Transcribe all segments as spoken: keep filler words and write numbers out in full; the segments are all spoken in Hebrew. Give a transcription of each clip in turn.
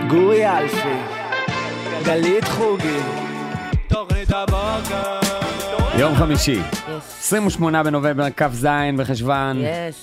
גורי אלפי, גלית חוגי, תוכנית הבוקר. יום חמישי, עשרים ושמונה בנובמבר, כף זין בחשוון,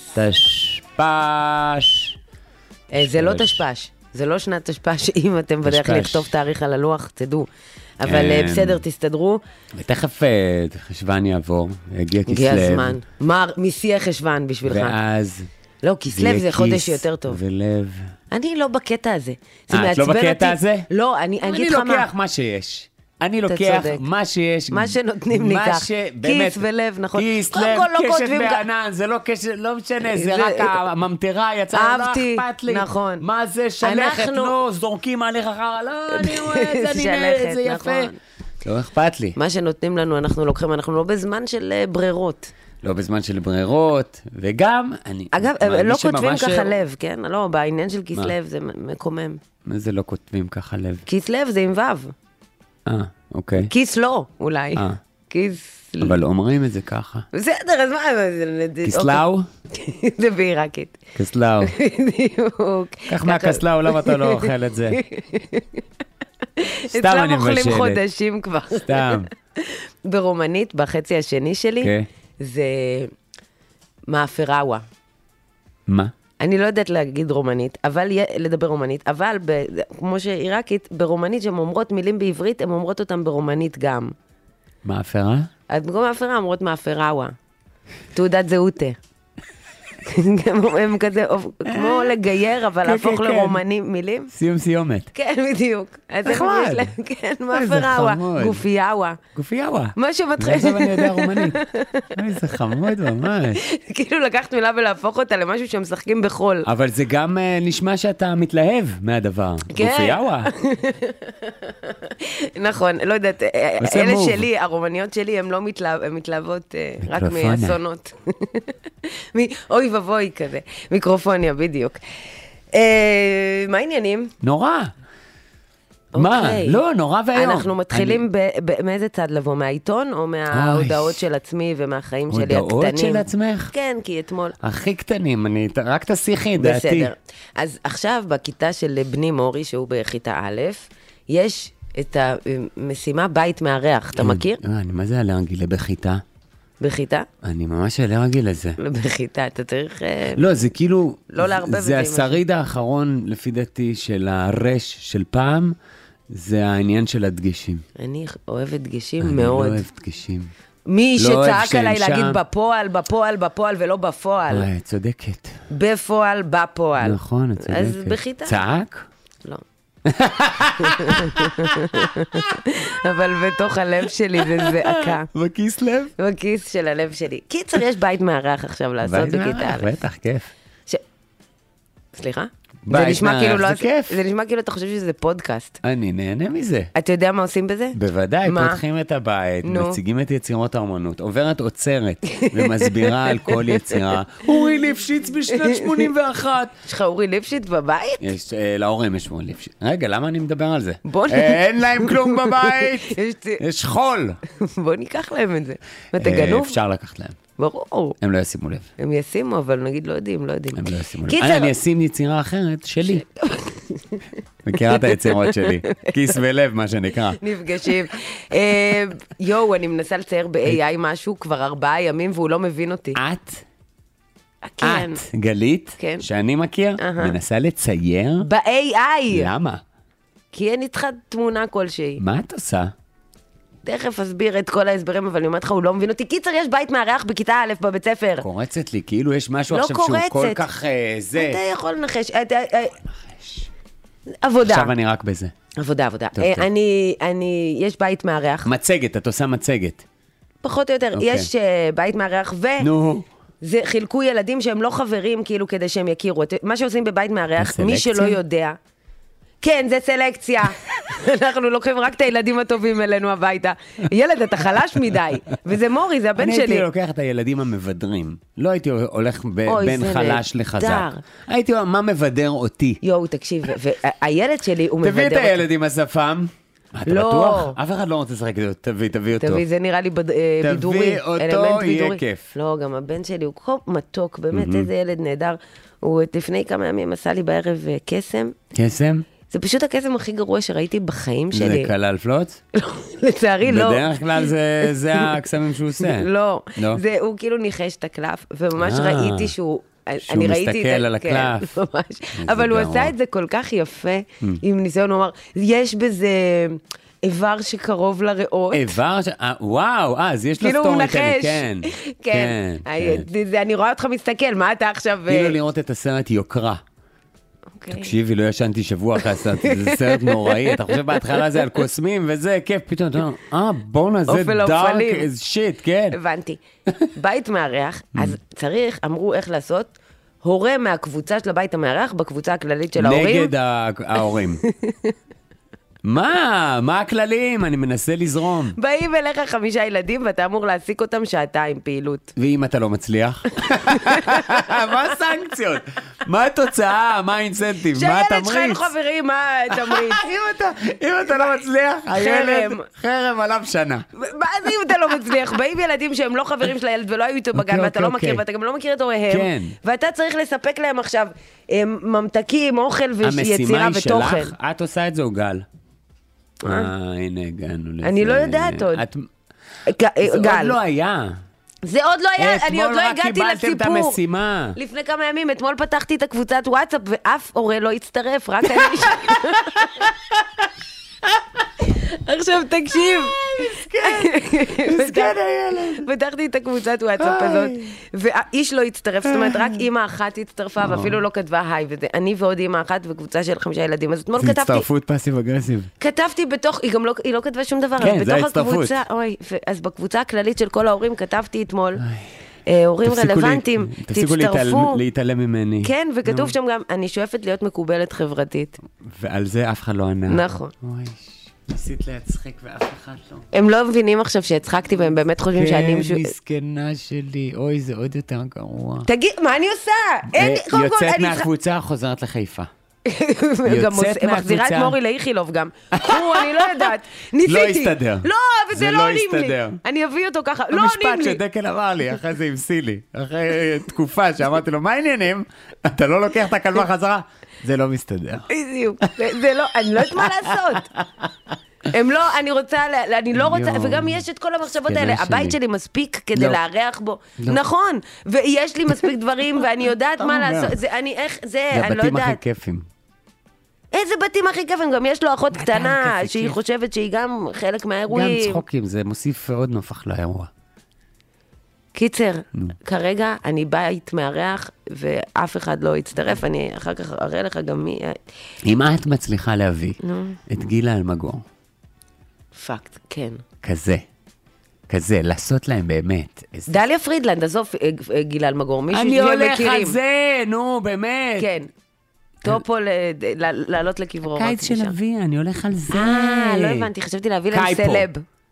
תשפש. זה לא תשפש, זה לא שנת תשפש, אם אתם בדרך לכתוב תאריך על הלוח, תדעו. אבל בסדר, תסתדרו. ותכף חשוון יעבור, יגיע כסלב. הגיע הזמן. מר, מיסי חשוון בשבילך. ואז... לא, כסלב זה חודש יותר טוב. ולב. אני לא בקטע הזה. אה, את לא בקטע הזה? לא, אני אגיד לך מה. אני לוקח מה שיש. אני לוקח מה שיש. מה שנותנים לי כך. כיס ולב, נכון. כיס, לב, קשת בענן, זה לא קשת, לא משנה, זה רק הממטרה יצאה, לא אכפת לי. נכון. מה זה שלכת, לא, זורקים עליך אחר, לא, אני רואה את זה, אני זה יפה. לא אכפת לי. מה שנותנים לנו, אנחנו לוקחים, אנחנו לא בזמן של ברירות. לא בזמן של ברירות, וגם, אני... אגב, לא כותבים ככה לב, כן? לא, בעניין של כיס לב זה מקומם. מה זה לא כותבים ככה לב? כיס לב זה עם וו. אה, אוקיי. כיס לא, אולי. אה. כיס... אבל אומרים את זה ככה. בסדר, אז מה... כיסלאו? זה בעיראקית. כיסלאו. בדיוק. כך מהכיסלאו, למה אתה לא אוכל את זה? סתם אני מבשלת. אצלם אוכלים חודשים כבר. סתם. ברומנית, בחצי השני שלי, זה מאפראווה. מה? אני לא יודעת להגיד רומנית, אבל לדבר רומנית, אבל כמו שעיראקית, ברומנית שהן אומרות מילים בעברית, הן אומרות אותן ברומנית גם. מאפרה? אז במקום מאפרה אומרות מאפראווה. תעודת זהותה. הם כזה, כמו לגייר, אבל להפוך לרומני מילים. סיום סיומת. כן, בדיוק. נחמד. כן, מאפראווה. גופיאווה. גופיאווה. מה שמתחיל. ועכשיו אני יודע רומנית. איזה חמוד ממש. כאילו לקחת מילה ולהפוך אותה למשהו שהם משחקים בחול. אבל זה גם נשמע שאתה מתלהב מהדבר. גופיאווה. נכון, לא יודעת, אלה שלי, הרומניות שלי, הן לא מתלהבות רק מאסונות. אוי ובוי כזה, מיקרופוניה בדיוק. מה העניינים? נורא. מה? לא, נורא והיום. אנחנו מתחילים מאיזה צד לבוא? מהעיתון או מההודעות של עצמי ומהחיים שלי הקטנים? הודעות של עצמך? כן, כי אתמול. הכי קטנים, אני רק תשיחי, דעתי. בסדר. אז עכשיו בכיתה של בני מורי, שהוא בכיתה א', יש את המשימה בית מארח, אתה מכיר? אני מה זה אלרגי לבכיתה? בחיטה? אני ממש אלרגי לזה. בחיטה, אתה צריך... לא, זה כאילו... לא להרבב את זה. זה השריד האחרון, לפי דעתי, של הרש של פעם, זה העניין של הדגשים. אני אוהבת דגשים מאוד. אני לא אוהבת דגשים. מי שצעק עליי להגיד בפועל, בפועל, בפועל, ולא בפועל. אה, צודקת. בפועל, בפועל. נכון, את צודקת. אז בחיטה. צעק? לא. אבל בתוך הלב שלי זה זעקה. בכיס לב? בכיס של הלב שלי. קיצר, יש בית מארח עכשיו לעשות בכיתה. בטח, כיף. סליחה? בית מארח, זה כיף. זה נשמע כאילו אתה חושב שזה פודקאסט. אני נהנה מזה. אתה יודע מה עושים בזה? בוודאי, פותחים את הבית, מציגים את יצירות האומנות, עוברת עוצרת ומסבירה על כל יצירה. אורי ליפשיץ בשנת שמונים ואחת. יש לך אורי ליפשיץ בבית? יש, להורים יש אורי ליפשיץ. רגע, למה אני מדבר על זה? אין להם כלום בבית, יש חול. בוא ניקח להם את זה. ואתה גנוב? אפשר לקחת להם. ברור. הם לא ישימו לב. הם ישימו, אבל נגיד לא יודעים, לא יודעים. הם לא ישימו לב. אני אשים יצירה אחרת שלי. מכירה את היצירות שלי. כיס ולב, מה שנקרא. נפגשים. יואו, אני מנסה לצייר ב-איי איי משהו כבר ארבעה ימים, והוא לא מבין אותי. את? כן. את, גלית, שאני מכיר, מנסה לצייר? ב-איי איי. למה? כי אין איתך תמונה כלשהי. מה את עושה? תכף אסביר את כל ההסברים, אבל אני אומרת לך, הוא לא מבין אותי. קיצר, יש בית מארח בכיתה א' בבית ספר. קורצת לי, כאילו יש משהו עכשיו שהוא כל כך זה. אתה יכול לנחש. עבודה. עכשיו אני רק בזה. עבודה, עבודה. אני, אני, יש בית מארח. מצגת, את עושה מצגת. פחות או יותר. יש בית מארח ו... נו. זה חילקו ילדים שהם לא חברים, כאילו, כדי שהם יכירו. מה שעושים בבית מארח, מי שלא יודע... כן, זה סלקציה. אנחנו לוקחים רק את הילדים הטובים אלינו הביתה. ילד, אתה חלש מדי. וזה מורי, זה הבן שלי. אני הייתי לוקח את הילדים המבדרים. לא הייתי הולך בין חלש לחזק. הייתי אומר, מה מבדר אותי? יואו, תקשיב, והילד שלי הוא מבדר אותי. תביא את הילד עם השפם. אתה בטוח? אף אחד לא רוצה לשחק את זה. תביא, תביא אותו. תביא, זה נראה לי בידורי. תביא אותו, יהיה כיף. לא, גם הבן שלי הוא כה מתוק, באמת, איזה ילד נהדר. הוא לפני כמה ימים עשה לי בערב קסם. קסם? זה פשוט הקסם הכי גרוע שראיתי בחיים שלי. זה כלל פלוץ? לצערי לא. בדרך כלל זה, זה הקסמים שהוא עושה. לא, לא? זה, הוא כאילו ניחש את הקלף, וממש ראיתי שהוא... שהוא אני ראיתי מסתכל את, על הקלף. כן, ממש. אבל הוא עשה את זה כל כך יפה, עם ניסיון, הוא אמר, יש בזה איבר שקרוב לריאות. איבר ש... וואו, אז יש לו כאילו הוא סטורי נחש. כן. כן. אני רואה אותך מסתכל, מה אתה עכשיו... כאילו לראות את הסרט יוקרה. תקשיבי, לא ישנתי שבוע אחרי הסרט, זה סרט נוראי, אתה חושב בהתחלה זה על קוסמים וזה כיף, פתאום אתה אומר, אה, בונה, זה דארק as shit, כן. הבנתי. בית מארח, אז צריך, אמרו איך לעשות, הורה מהקבוצה של הבית המארח, בקבוצה הכללית של ההורים. נגד ההורים. מה? מה הכללים? אני מנסה לזרום. באים אליך חמישה ילדים, ואתה אמור להעסיק אותם שעתיים פעילות. ואם אתה לא מצליח? מה הסנקציות? מה התוצאה? מה האינסנטיב? מה התמריץ? שהילד שלך אין חברים, מה התמריץ? אם אתה לא מצליח, הילד, חרם עליו שנה. מה זה אם אתה לא מצליח? באים ילדים שהם לא חברים של הילד ולא היו איתו בגן, ואתה לא מכיר, ואתה גם לא מכיר את הוריהם, ואתה צריך לספק להם עכשיו ממתקים, אוכל ויצירה ותוכן. המשימה היא שלך, את עושה את זה או גל? אה, הנה, הגענו לזה. אני לא יודעת עוד. זה עוד לא היה. זה עוד לא היה, אני עוד לא הגעתי לסיפור. אתמול רק קיבלתם את המשימה. לפני כמה ימים, אתמול פתחתי את הקבוצת וואטסאפ, ואף הורה לא הצטרף, רק אני... עכשיו תקשיב. מסכן הילד. פתחתי את הקבוצת וואטסאפ הזאת, ואיש לא הצטרף, זאת אומרת, רק אמא אחת הצטרפה, ואפילו לא כתבה היי, וזה אני ועוד אמא אחת וקבוצה של חמישה ילדים, אז אתמול כתבתי... זה הצטרפות פסיב אגרסיב. כתבתי בתוך, היא גם לא, היא לא כתבה שום דבר, כן, זה ההצטרפות. אוי, אז בקבוצה הכללית של כל ההורים כתבתי אתמול, הורים רלוונטיים, תצטרפו. תפסיקו להתעלם ממני. כן, וכתוב שם גם, אני שואפת להיות מקובלת חברתית. ועל זה אף אחד לא ענה. נכון. אוי, ניסית להצחק ואף אחד לא. הם לא מבינים עכשיו שהצחקתי והם באמת חושבים שאני... כן, מסכנה שלי. אוי, זה עוד יותר גרוע. תגיד, מה אני עושה? יוצאת מהקבוצה, חוזרת לחיפה. גם מחזירה את מורי לאיכילוב גם. קחו, אני לא יודעת. ניסיתי. לא הסתדר. לא, וזה לא עונים לי. אני אביא אותו ככה. לא עונים לי. המשפט שדקל אמר לי, אחרי זה המסיא לי. אחרי תקופה שאמרתי לו, מה העניינים? אתה לא לוקח את הכלבה חזרה? זה לא מסתדר. בדיוק. זה לא, אני לא יודעת מה לעשות. הם לא, אני רוצה, אני לא רוצה, וגם יש את כל המחשבות האלה, הבית שלי מספיק כדי לארח בו, נכון, ויש לי מספיק דברים, ואני יודעת מה לעשות, זה, אני, איך, זה, אני לא יודעת. זה הבתים הכי כיפים. איזה בתים הכי כיפים, גם יש לו אחות קטנה, שהיא חושבת שהיא גם חלק מהאירועים. גם צחוקים, זה מוסיף עוד נופח לאירוע. קיצר, כרגע אני בית מארח, ואף אחד לא יצטרף, אני אחר כך אראה לך גם מי... אם את מצליחה להביא את גילה אלמגור, פקט, כן. כזה, כזה, לעשות להם באמת. דליה פרידלנד, עזוב גילה אלמגור, מישהו אני הולך על זה, נו, באמת. כן. טופו לעלות לקברו. קיץ של אבי, אני הולך על זה. אה, לא הבנתי, חשבתי להביא להם סלב.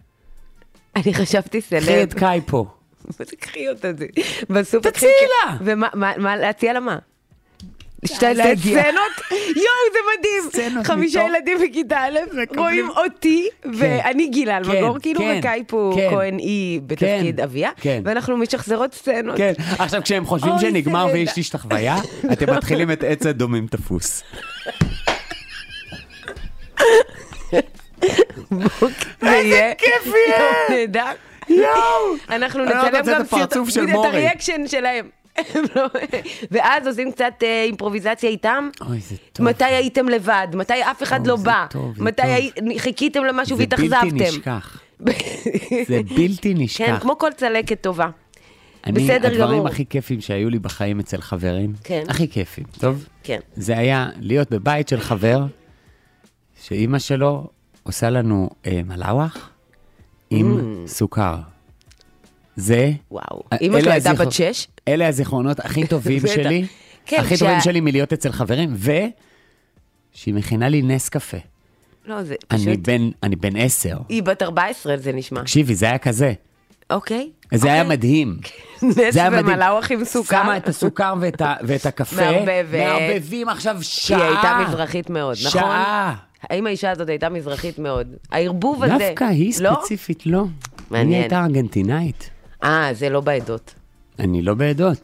אני חשבתי סלב. קחי את קייפו. מה זה קחי אותה זה? תציעי לה. ומה, להציע לה מה? שתי סצנות? יואו, זה מדהים. חמישה ילדים בכיתה א', רואים אותי, ואני גילה אלמגור, כאילו וקייפו כהן אי בתפקיד אביה, ואנחנו משחזרות סצנות. כן, עכשיו כשהם חושבים שנגמר ויש לי שתחוויה, אתם מתחילים את עץ הדומים תפוס. איזה כיף יהיה! נהדר. יואו! אנחנו נצלם גם את הריאקשן שלהם. ואז עושים קצת אימפרוביזציה איתם. אוי, זה טוב. מתי הייתם לבד? מתי אף אחד לא בא? מתי חיכיתם למשהו והתאכזבתם? זה בלתי נשכח. זה בלתי נשכח. כן, כמו כל צלקת טובה. בסדר גמור. הדברים הכי כיפים שהיו לי בחיים אצל חברים, הכי כיפים, טוב? כן. זה היה להיות בבית של חבר, שאימא שלו עושה לנו מלאווח עם סוכר. זה... וואו. אמא שלו הייתה בת שש? אלה הזיכרונות הכי טובים שלי, הכי טובים שלי מלהיות אצל חברים, ושהיא מכינה לי נס קפה. לא, זה פשוט... אני בן עשר. היא בת ארבע עשרה, זה נשמע. תקשיבי, זה היה כזה. אוקיי. זה היה מדהים. נס ומלאווח עם סוכר. שמה את הסוכר ואת הקפה. מערבבים עכשיו שעה. היא הייתה מזרחית מאוד, נכון? שעה. האם האישה הזאת הייתה מזרחית מאוד? הערבוב הזה... דווקא היא ספציפית לא. מעניין. היא הייתה ארגנטינאית. אה, זה לא בעדות. אני לא בעדות.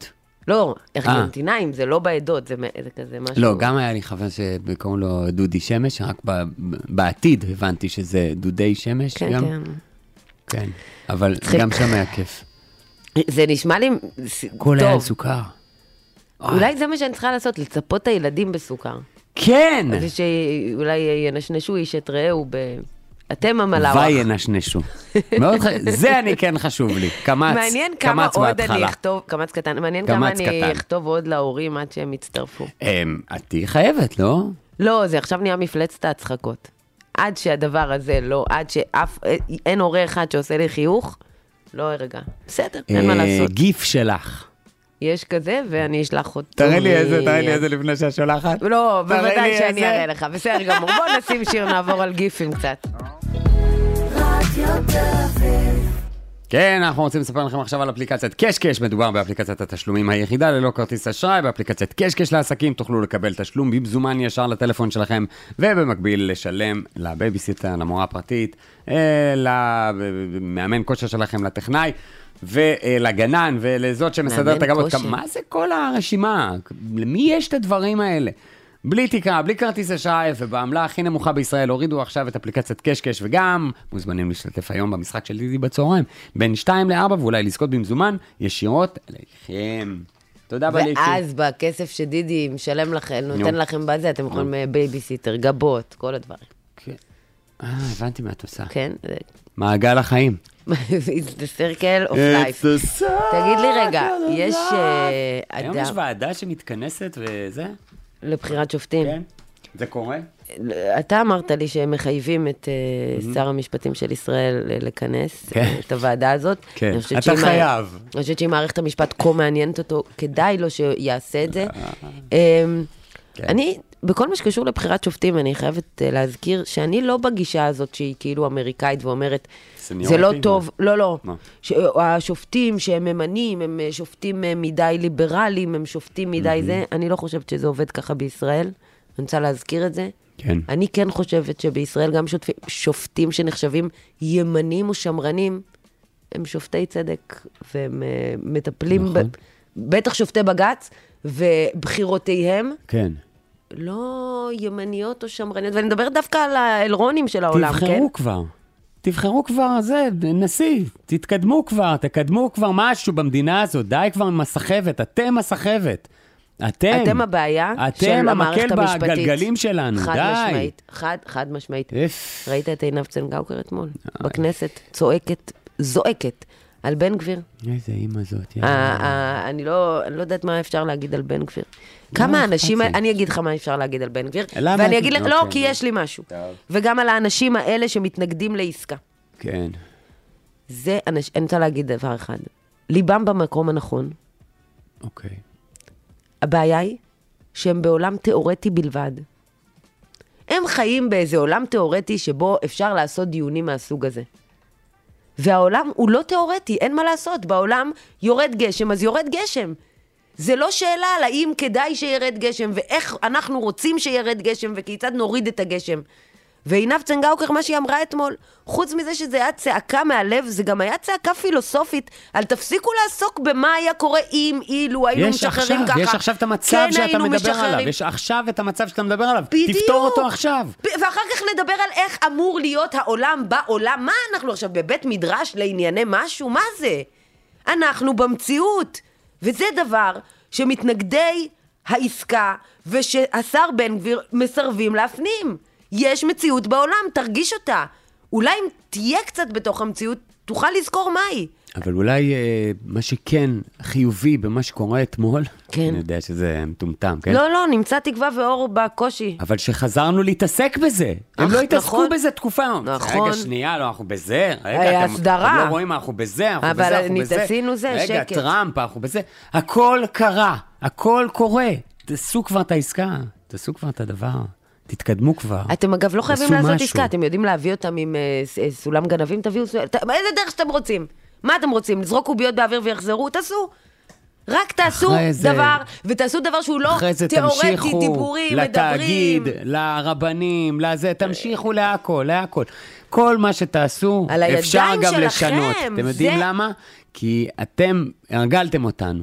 לא, ארגנטינאים, זה לא בעדות, זה כזה משהו... לא, גם היה לי חבר שקוראים לו דודי שמש, רק בעתיד הבנתי שזה דודי שמש. כן, כן. כן, אבל גם שם היה כיף. זה נשמע לי כל היה סוכר. אולי זה מה שאני צריכה לעשות, לצפות את הילדים בסוכר. כן! זה שאולי ינשנשו איש את רעהו ב... אתם המלאוח. וינשנשו. מאוד חשוב, זה אני כן חשוב לי. קמץ, מעניין כמה עוד אני אכתוב, קמץ קטן, מעניין כמה אני אכתוב עוד להורים עד שהם יצטרפו. את תהי חייבת, לא? לא, זה עכשיו נהיה מפלצת ההצחקות. עד שהדבר הזה לא, עד שאף, אין הורה אחד שעושה לי חיוך, לא הרגע. בסדר, אין מה לעשות. גיף שלך. יש כזה, ואני אשלח אותו. תראה לי איזה, תראה לי איזה לפני שהשולחת. לא, בוודאי שאני אראה לך. בסדר גמור, בוא נשים שיר, נעבור על גיפים קצת. כן, אנחנו רוצים לספר לכם עכשיו על אפליקציית קשקש. מדובר באפליקציית התשלומים היחידה ללא כרטיס אשראי. באפליקציית קשקש לעסקים תוכלו לקבל תשלום במזומן ישר לטלפון שלכם, ובמקביל לשלם לבייביסיטר, למורה הפרטית, למאמן כושר שלכם, לטכנאי, ולגנן, ולזאת שמסדר את הגבות. מה זה כל הרשימה? למי יש את הדברים האלה? בלי תקרה, בלי כרטיס אשראי, ובעמלה הכי נמוכה בישראל, הורידו עכשיו את אפליקציית קשקש, וגם מוזמנים להשתתף היום במשחק של דידי בצהריים, בין שתיים לארבע, ואולי לזכות במזומן, ישירות אליכם. תודה בליצי. ואז בכסף שדידי משלם לכם, נותן לכם בזה, אתם יכולים בייביסיטר, גבות, כל הדברים. כן. אה, הבנתי מה את עושה. כן. מעגל החיים. It's the circle of life. תגיד לי רגע, יש אדם... היום יש ועדה שמתכנסת וזה? לבחירת שופטים. כן, זה קורה? אתה אמרת לי שהם מחייבים את שר המשפטים של ישראל לכנס את הוועדה הזאת. כן, אתה חייב. אני חושבת שאם מערכת המשפט כה מעניינת אותו, כדאי לו שיעשה את זה. אני, בכל מה שקשור לבחירת שופטים, אני חייבת להזכיר שאני לא בגישה הזאת שהיא כאילו אמריקאית ואומרת, זה לא טוב, לא, לא. השופטים שהם ממנים, הם שופטים מדי ליברליים, הם שופטים מדי זה, אני לא חושבת שזה עובד ככה בישראל, אני רוצה להזכיר את זה. כן. אני כן חושבת שבישראל גם שופטים שנחשבים ימנים או שמרנים, הם שופטי צדק, והם מטפלים, בטח שופטי בגץ, ובחירותיהם, כן. לא ימניות או שמרניות, ואני מדברת דווקא על האלרונים של העולם, כן? תבחרו כבר. תבחרו כבר, זה, נשיא, תתקדמו כבר, תקדמו כבר משהו במדינה הזאת, די כבר עם הסחבת, אתם הסחבת. אתם. אתם הבעיה של המערכת המשפטית. המקל בגלגלים שלנו, חד די. משמעית, חד, חד משמעית. איף. ראית את עינב צנגאוקר אתמול, בכנסת, צועקת, זועקת, על בן גביר. איזה אימא זאת, אני לא יודעת מה אפשר להגיד על בן גביר. כמה אנשים, אני אגיד לך מה אפשר להגיד על בן גביר, ואני אגיד לך, לא, כי יש לי משהו. וגם על האנשים האלה שמתנגדים לעסקה. כן. זה, אני רוצה להגיד דבר אחד. ליבם במקום הנכון. אוקיי. הבעיה היא שהם בעולם תיאורטי בלבד. הם חיים באיזה עולם תיאורטי שבו אפשר לעשות דיונים מהסוג הזה. והעולם הוא לא תיאורטי, אין מה לעשות. בעולם יורד גשם, אז יורד גשם. זה לא שאלה על האם כדאי שירד גשם, ואיך אנחנו רוצים שירד גשם, וכיצד נוריד את הגשם. ועינב צנגאוקר, מה שהיא אמרה אתמול, חוץ מזה שזה היה צעקה מהלב, זה גם היה צעקה פילוסופית, על תפסיקו לעסוק במה היה קורה אם, אילו, היינו משחררים ככה. יש עכשיו את המצב כן, שאתה מדבר משחררים. עליו, יש עכשיו את המצב שאתה מדבר עליו, בדיוק. תפתור אותו עכשיו. ואחר כך נדבר על איך אמור להיות העולם בעולם, מה אנחנו עכשיו בבית מדרש לענייני משהו, מה זה? אנחנו במציאות, וזה דבר שמתנגדי העסקה, ושהשר בן גביר מסרבים להפנים. יש מציאות בעולם, תרגיש אותה. אולי אם תהיה קצת בתוך המציאות, תוכל לזכור מהי. אבל אולי אה, מה שכן חיובי במה שקורה אתמול, כן. אני יודע שזה מטומטם, כן? לא, לא, נמצא תקווה ואור בקושי. אבל שחזרנו להתעסק בזה. הם לא התעסקו נכון. בזה תקופה. נכון. רגע, שנייה, לא, אנחנו בזה. רגע, היה אתם, הסדרה. אתם לא רואים, אנחנו בזה, אנחנו אבל בזה, אנחנו בזה. אבל עשינו זה, רגע, שקט. רגע, טראמפ, אנחנו בזה. הכל קרה, הכל קורה. תעשו כבר את העסקה, תעשו כבר את הדבר. תתקדמו כבר. אתם אגב לא חייבים לעשות עסקה, אתם יודעים להביא אותם עם uh, סולם גנבים, תביאו, איזה דרך שאתם רוצים? מה אתם רוצים? לזרוק קוביות באוויר ויחזרו? תעשו. רק תעשו דבר, ותעשו דבר שהוא לא תיאורטי, דיבורים, מדברים. לתאגיד, לרבנים, לזה, תמשיכו להכל, להכל. כל מה שתעשו, אפשר גם לשנות. אתם יודעים למה? כי אתם הרגלתם אותנו.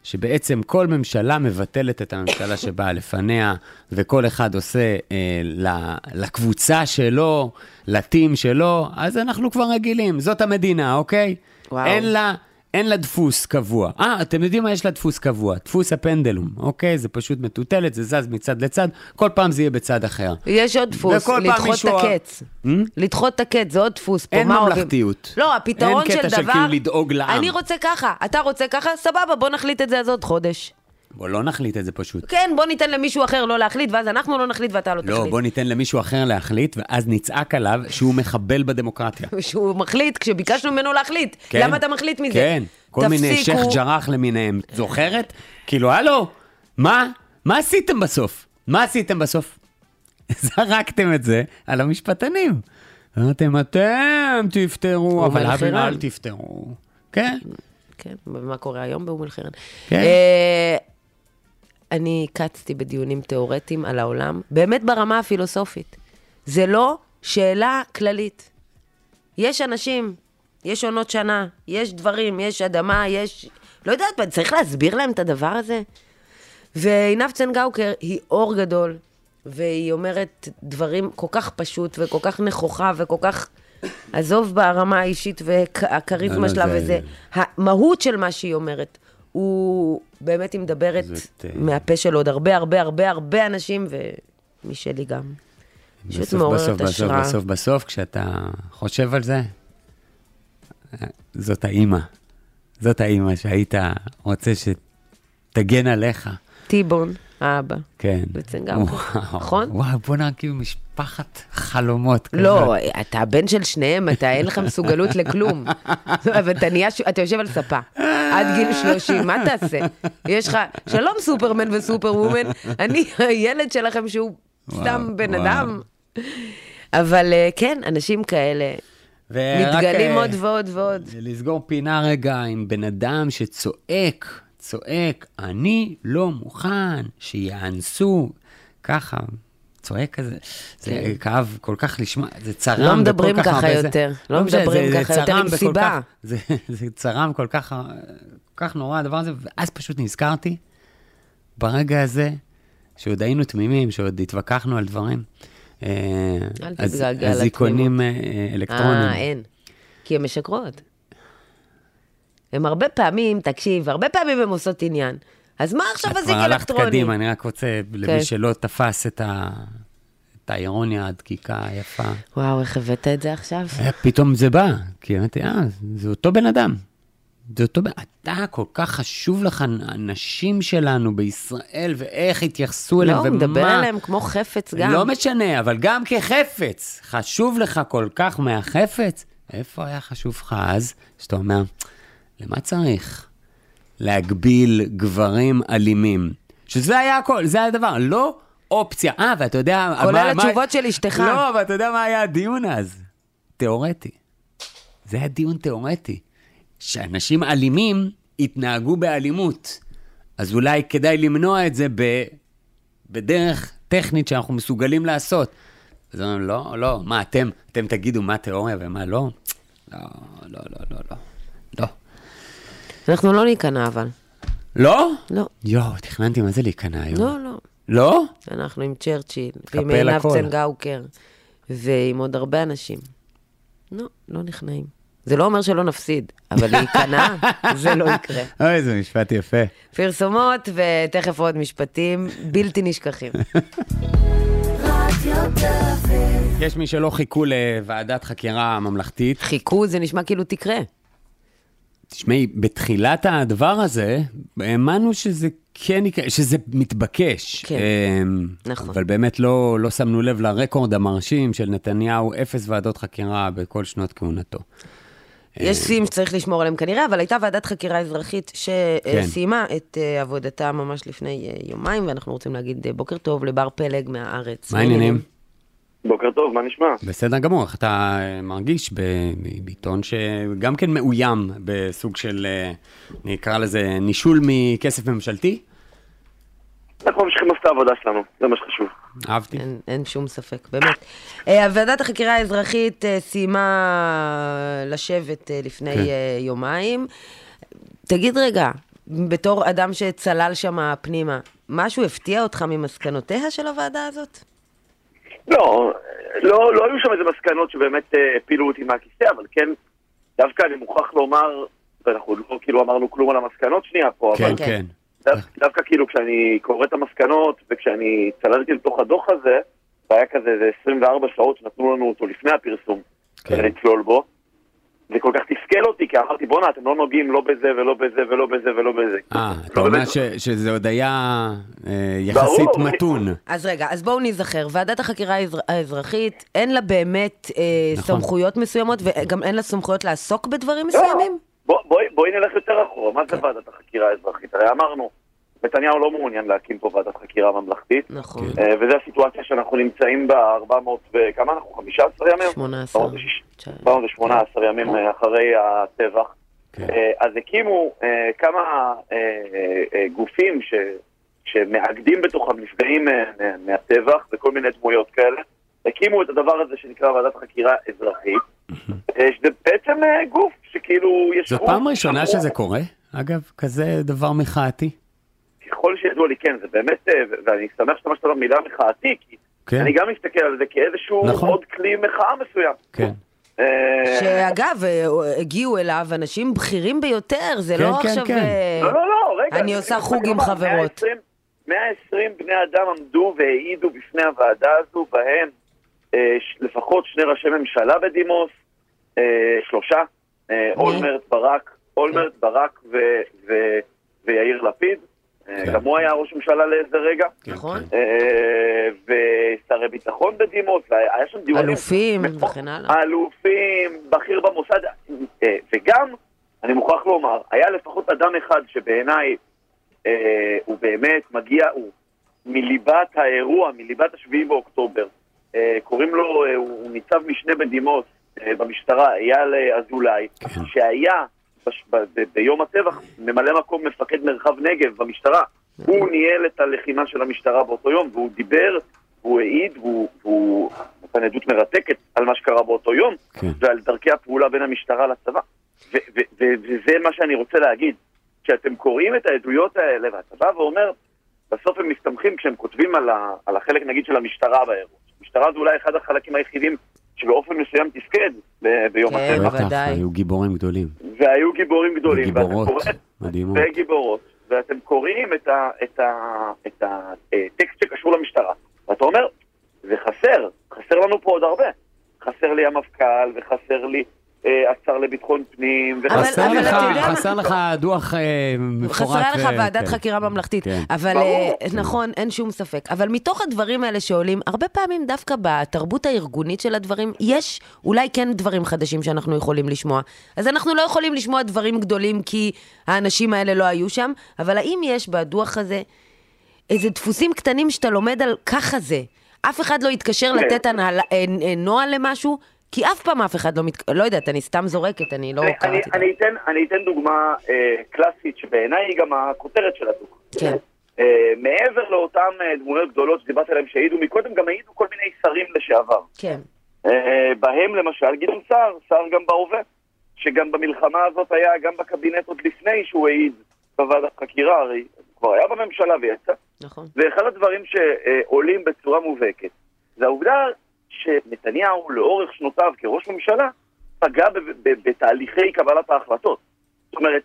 שבעצם כל ממשלה מבטלת את הממשלה שבאה לפניה, וכל אחד עושה אה, לקבוצה שלו, לטים שלו, אז אנחנו כבר רגילים, זאת המדינה, אוקיי? וואו. אין לה... אין לה דפוס קבוע. אה, אתם יודעים מה יש לה דפוס קבוע? דפוס הפנדלום, אוקיי? זה פשוט מטוטלת, זה זז מצד לצד, כל פעם זה יהיה בצד אחר. יש עוד דפוס, לדחות את הקץ. לדחות את הקץ, זה עוד דפוס. אין ממלכתיות. לא, הפתרון של דבר... אין קטע של כאילו לדאוג לעם. אני רוצה ככה, אתה רוצה ככה, סבבה, בוא נחליט את זה אז עוד חודש. בוא לא נחליט את זה פשוט. כן, בוא ניתן למישהו אחר לא להחליט, ואז אנחנו לא נחליט ואתה לא תחליט. לא, בוא ניתן למישהו אחר להחליט, ואז נצעק עליו שהוא מחבל בדמוקרטיה. שהוא מחליט, כשביקשנו ממנו להחליט. כן, למה אתה מחליט מזה? כן, כל תפסיקו... מיני שייח ג'רח למיניהם. זוכרת? כאילו, הלו, מה? מה עשיתם בסוף? מה עשיתם בסוף? זרקתם את זה על המשפטנים. אמרתם, אתם תפתרו, אבל אבן אל תפתרו. כן. כן, ומה קורה היום באום אל-חיראן? כן. אני קצתי בדיונים תיאורטיים על העולם, באמת ברמה הפילוסופית. זה לא שאלה כללית. יש אנשים, יש עונות שנה, יש דברים, יש אדמה, יש... לא יודעת, צריך להסביר להם את הדבר הזה. ועינב צנגאוקר היא אור גדול, והיא אומרת דברים כל כך פשוט וכל כך נכוחה וכל כך... עזוב ברמה האישית והקריזמה שלה וזה. המהות של מה שהיא אומרת, הוא באמת היא מדברת מהפה של עוד הרבה הרבה הרבה הרבה אנשים, ומשלי גם. פשוט מעוררת השראה. בסוף, בסוף, בסוף, כשאתה חושב על זה, זאת האימא. זאת האימא שהיית רוצה שתגן עליך. טיבון, האבא. כן. בצנגאוקר, נכון? וואו, בוא נקים משפחת חלומות. לא, אתה הבן של שניהם, אתה אין לך מסוגלות לכלום. אתה יושב על ספה, עד גיל שלושים, מה תעשה? יש לך, שלום סופרמן וסופר וומן, אני הילד שלכם שהוא סתם בן אדם. אבל כן, אנשים כאלה מתגלים עוד ועוד ועוד. לסגור פינה רגע עם בן אדם שצועק, צועק, אני לא מוכן שיאנסו, ככה, צועק כזה, זה כאב כל כך לשמוע, זה צרם לא מדברים ככה יותר, לא מדברים ככה יותר עם סיבה. זה צרם כל כך נורא הדבר הזה, ואז פשוט נזכרתי, ברגע הזה, שעוד היינו תמימים, שעוד התווכחנו על דברים, הזיכונים אלקטרונים. אה, אין, כי הן משקרות. הם הרבה פעמים, תקשיב, הרבה פעמים הם עושות עניין. אז מה עכשיו הזיק אלקטרוני? את כבר הלכת קדימה, אני רק רוצה, למי שלא תפס את האירוניה, הדקיקה היפה. וואו, איך הבאת את זה עכשיו? פתאום זה בא, כי אמרתי, אה, זה אותו בן אדם. זה אותו בן אדם. אתה כל כך חשוב לך, האנשים שלנו בישראל, ואיך התייחסו אליהם, ומה... לא, מדבר עליהם כמו חפץ גם. לא משנה, אבל גם כחפץ. חשוב לך כל כך מהחפץ? איפה היה חשוב לך אז? שאתה אומר... למה צריך? להגביל גברים אלימים. שזה היה הכל, זה היה הדבר, לא אופציה. אה, ואתה יודע... כולל התשובות של אשתך. לא, ואתה יודע מה היה הדיון אז? תיאורטי. זה היה דיון תיאורטי. שאנשים אלימים התנהגו באלימות. אז אולי כדאי למנוע את זה ב... בדרך טכנית שאנחנו מסוגלים לעשות. אז אומרים, לא, לא, מה אתם? אתם תגידו מה תיאוריה ומה לא? לא, לא, לא, לא, לא. לא. אנחנו לא להיכנע, אבל. לא? לא. יואו, תכננתי מה זה להיכנע היום. לא, לא. לא? אנחנו עם צ'רצ'יל, ועם עינב צנגאוקר, ועם עוד הרבה אנשים. לא, לא נכנעים. זה לא אומר שלא נפסיד, אבל להיכנע, זה לא יקרה. אוי, זה משפט יפה. פרסומות, ותכף עוד משפטים בלתי נשכחים. יש מי שלא חיכו לוועדת חקירה ממלכתית. חיכו, זה נשמע כאילו תקרה. תשמעי, בתחילת הדבר הזה, האמנו שזה כן, שזה מתבקש. כן, נכון. אבל באמת לא, לא שמנו לב לרקורד המרשים של נתניהו, אפס ועדות חקירה בכל שנות כהונתו. יש סיים שצריך לשמור עליהם כנראה, אבל הייתה ועדת חקירה אזרחית שסיימה את עבודתה ממש לפני יומיים, ואנחנו רוצים להגיד בוקר טוב לבר פלג מהארץ. מה העניינים? בוקר טוב, מה נשמע? בסדר גמור, אתה מרגיש בעיתון שגם כן מאוים בסוג של, נקרא לזה, נישול מכסף ממשלתי? אנחנו ממשיכים לעשות את העבודה שלנו, זה מה שחשוב. אהבתי. אין, אין שום ספק, באמת. ועדת החקירה האזרחית סיימה לשבת לפני כן. יומיים. תגיד רגע, בתור אדם שצלל שם פנימה, משהו הפתיע אותך ממסקנותיה של הוועדה הזאת? לא, לא, לא היו שם איזה מסקנות שבאמת הפילו אותי מהכיסא, אבל כן, דווקא אני מוכרח לומר, ואנחנו לא כאילו אמרנו כלום על המסקנות שנייה פה, כן, אבל כן. דווקא, דווקא כאילו כשאני קורא את המסקנות, וכשאני צללתי לתוך הדוח הזה, והיה כזה זה עשרים וארבע שעות שנתנו לנו אותו לפני הפרסום, כן. לצלול בו, זה כל כך תסכל אותי, כי אמרתי, בוא נה, אתם לא נוגעים לא בזה ולא בזה ולא בזה ולא בזה. אה, אתה אומר ש- שזה עוד היה אה, יחסית ברור. מתון. אז רגע, אז בואו נזכר, ועדת החקירה האזר- האזרחית, אין לה באמת אה, נכון. סמכויות מסוימות, וגם אין לה סמכויות לעסוק בדברים מסוימים? בוא, בואי, בואי נלך יותר אחורה, מה זה ועדת החקירה האזרחית? הרי אמרנו, נתניהו לא מעוניין להקים פה ועדת חקירה ממלכתית, נכון. אה, וזו הסיטואציה שאנחנו נמצאים בה ארבע מאות וכמה אנחנו? חמישה עשר ימים? שמונה עשר. ארבע מאות ושמונה עשר ימים אה, אחרי הטבח. כן. אה, אז הקימו אה, כמה אה, אה, גופים ש, שמאגדים בתוכם נפגעים אה, מה- מהטבח וכל מיני דמויות כאלה. הקימו את הדבר הזה שנקרא ועדת חקירה אזרחית. אה, שזה בעצם אה, גוף שכאילו יש... זאת גוף פעם ראשונה שאמור- שזה קורה? אגב, כזה דבר מחאתי? ככל שידוע לי, כן, זה באמת, אה, ו- ואני שמח שאתה משתמש במילה מחאתי, כי כן. אני גם מסתכל על זה כאיזשהו נכון. עוד כלי מחאה מסוים. כן. אה, שאגב, אה, הגיעו אליו אנשים בכירים ביותר, זה כן, לא כן, עכשיו... כן. אה, לא, לא, לא, רגע. אני עושה אני חוג עם אומר, חברות. מאה ועשרים מאה ועשרים בני אדם עמדו והעידו בפני הוועדה הזו, בהם אה, ש- לפחות שני ראשי ממשלה בדימוס, אה, שלושה, אה, אולמרט, ברק, אולמרט, ברק ו- ו- ויאיר לפיד. אה, כן. גם הוא היה ראש ממשלה לאיזה רגע. נכון? אה, ושרי ביטחון בדימוס, היה שם דיונים. אלופים מאוד- וכן הלאה. אלופים, בכיר במוסד, אה, וגם, אני מוכרח לומר, היה לפחות אדם אחד שבעיניי אה, הוא באמת מגיע, הוא מליבת האירוע, מליבת השביעי באוקטובר. אה, קוראים לו, אה, הוא ניצב משנה בדימוס אה, במשטרה, אייל אה, אזולאי, שהיה בש, ב, ב, ביום הטבח ממלא מקום מפקד מרחב נגב במשטרה. הוא ניהל את הלחימה של המשטרה באותו יום, והוא דיבר, הוא העיד, והוא, והוא נתן עדות מרתקת על מה שקרה באותו יום, כן. ועל דרכי הפעולה בין המשטרה לצבא. ו- ו- ו- וזה מה שאני רוצה להגיד. כשאתם קוראים את העדויות האלה, והצבא ואומר, בסוף הם מסתמכים כשהם כותבים על, ה- על החלק נגיד של המשטרה באירוע. המשטרה זה אולי אחד החלקים היחידים שבאופן מסוים תפקד ב- ביום כן, הטבח. בטח, בוודאי. היו גיבורים גדולים. והיו גיבורים גדולים. ואתם וגיבורות קוראים- מדהימות. וגיבורות. ואתם קוראים את ה- את ה- את הטקסט שקשור למשטרה. ואתה אומר, זה חסר, חסר לנו פה עוד הרבה. חסר לי המפכ"ל, וחסר לי אה, השר לביטחון פנים, אבל- חסר אבל לך, אתה יודע- חסר לך דוח אה, מפורט. חסרה לך ו- ועדת כן. חקירה ממלכתית, כן. אבל ברור. אה, נכון, אין שום ספק. אבל מתוך הדברים האלה שעולים, הרבה פעמים דווקא בתרבות הארגונית של הדברים, יש אולי כן דברים חדשים שאנחנו יכולים לשמוע. אז אנחנו לא יכולים לשמוע דברים גדולים כי האנשים האלה לא היו שם, אבל האם יש בדוח הזה איזה דפוסים קטנים שאתה לומד על ככה זה? אף אחד לא יתקשר כן. לתת הנהלה- אה, אה, נוהל למשהו, כי אף פעם אף אחד לא מת... לא יודעת, אני סתם זורקת, אני לא אני, אני, קראתי. אני, אתן, אני אתן דוגמה אה, קלאסית שבעיניי היא גם הכותרת של הדוח. כן. אה, מעבר לאותן אה, דמויות גדולות שדיברת עליהן שהעידו מקודם, גם העידו כל מיני שרים לשעבר. כן. אה, בהם למשל גדעון סער, סער גם בהווה, שגם במלחמה הזאת היה גם בקבינט עוד לפני שהוא העיד בוועדת חקירה, הרי הוא כבר היה בממשלה ויצא. נכון. ואחד הדברים שעולים בצורה מובהקת, זה העובדה שנתניהו לאורך שנותיו כראש ממשלה, פגע ב- ב- בתהליכי קבלת ההחלטות. זאת אומרת,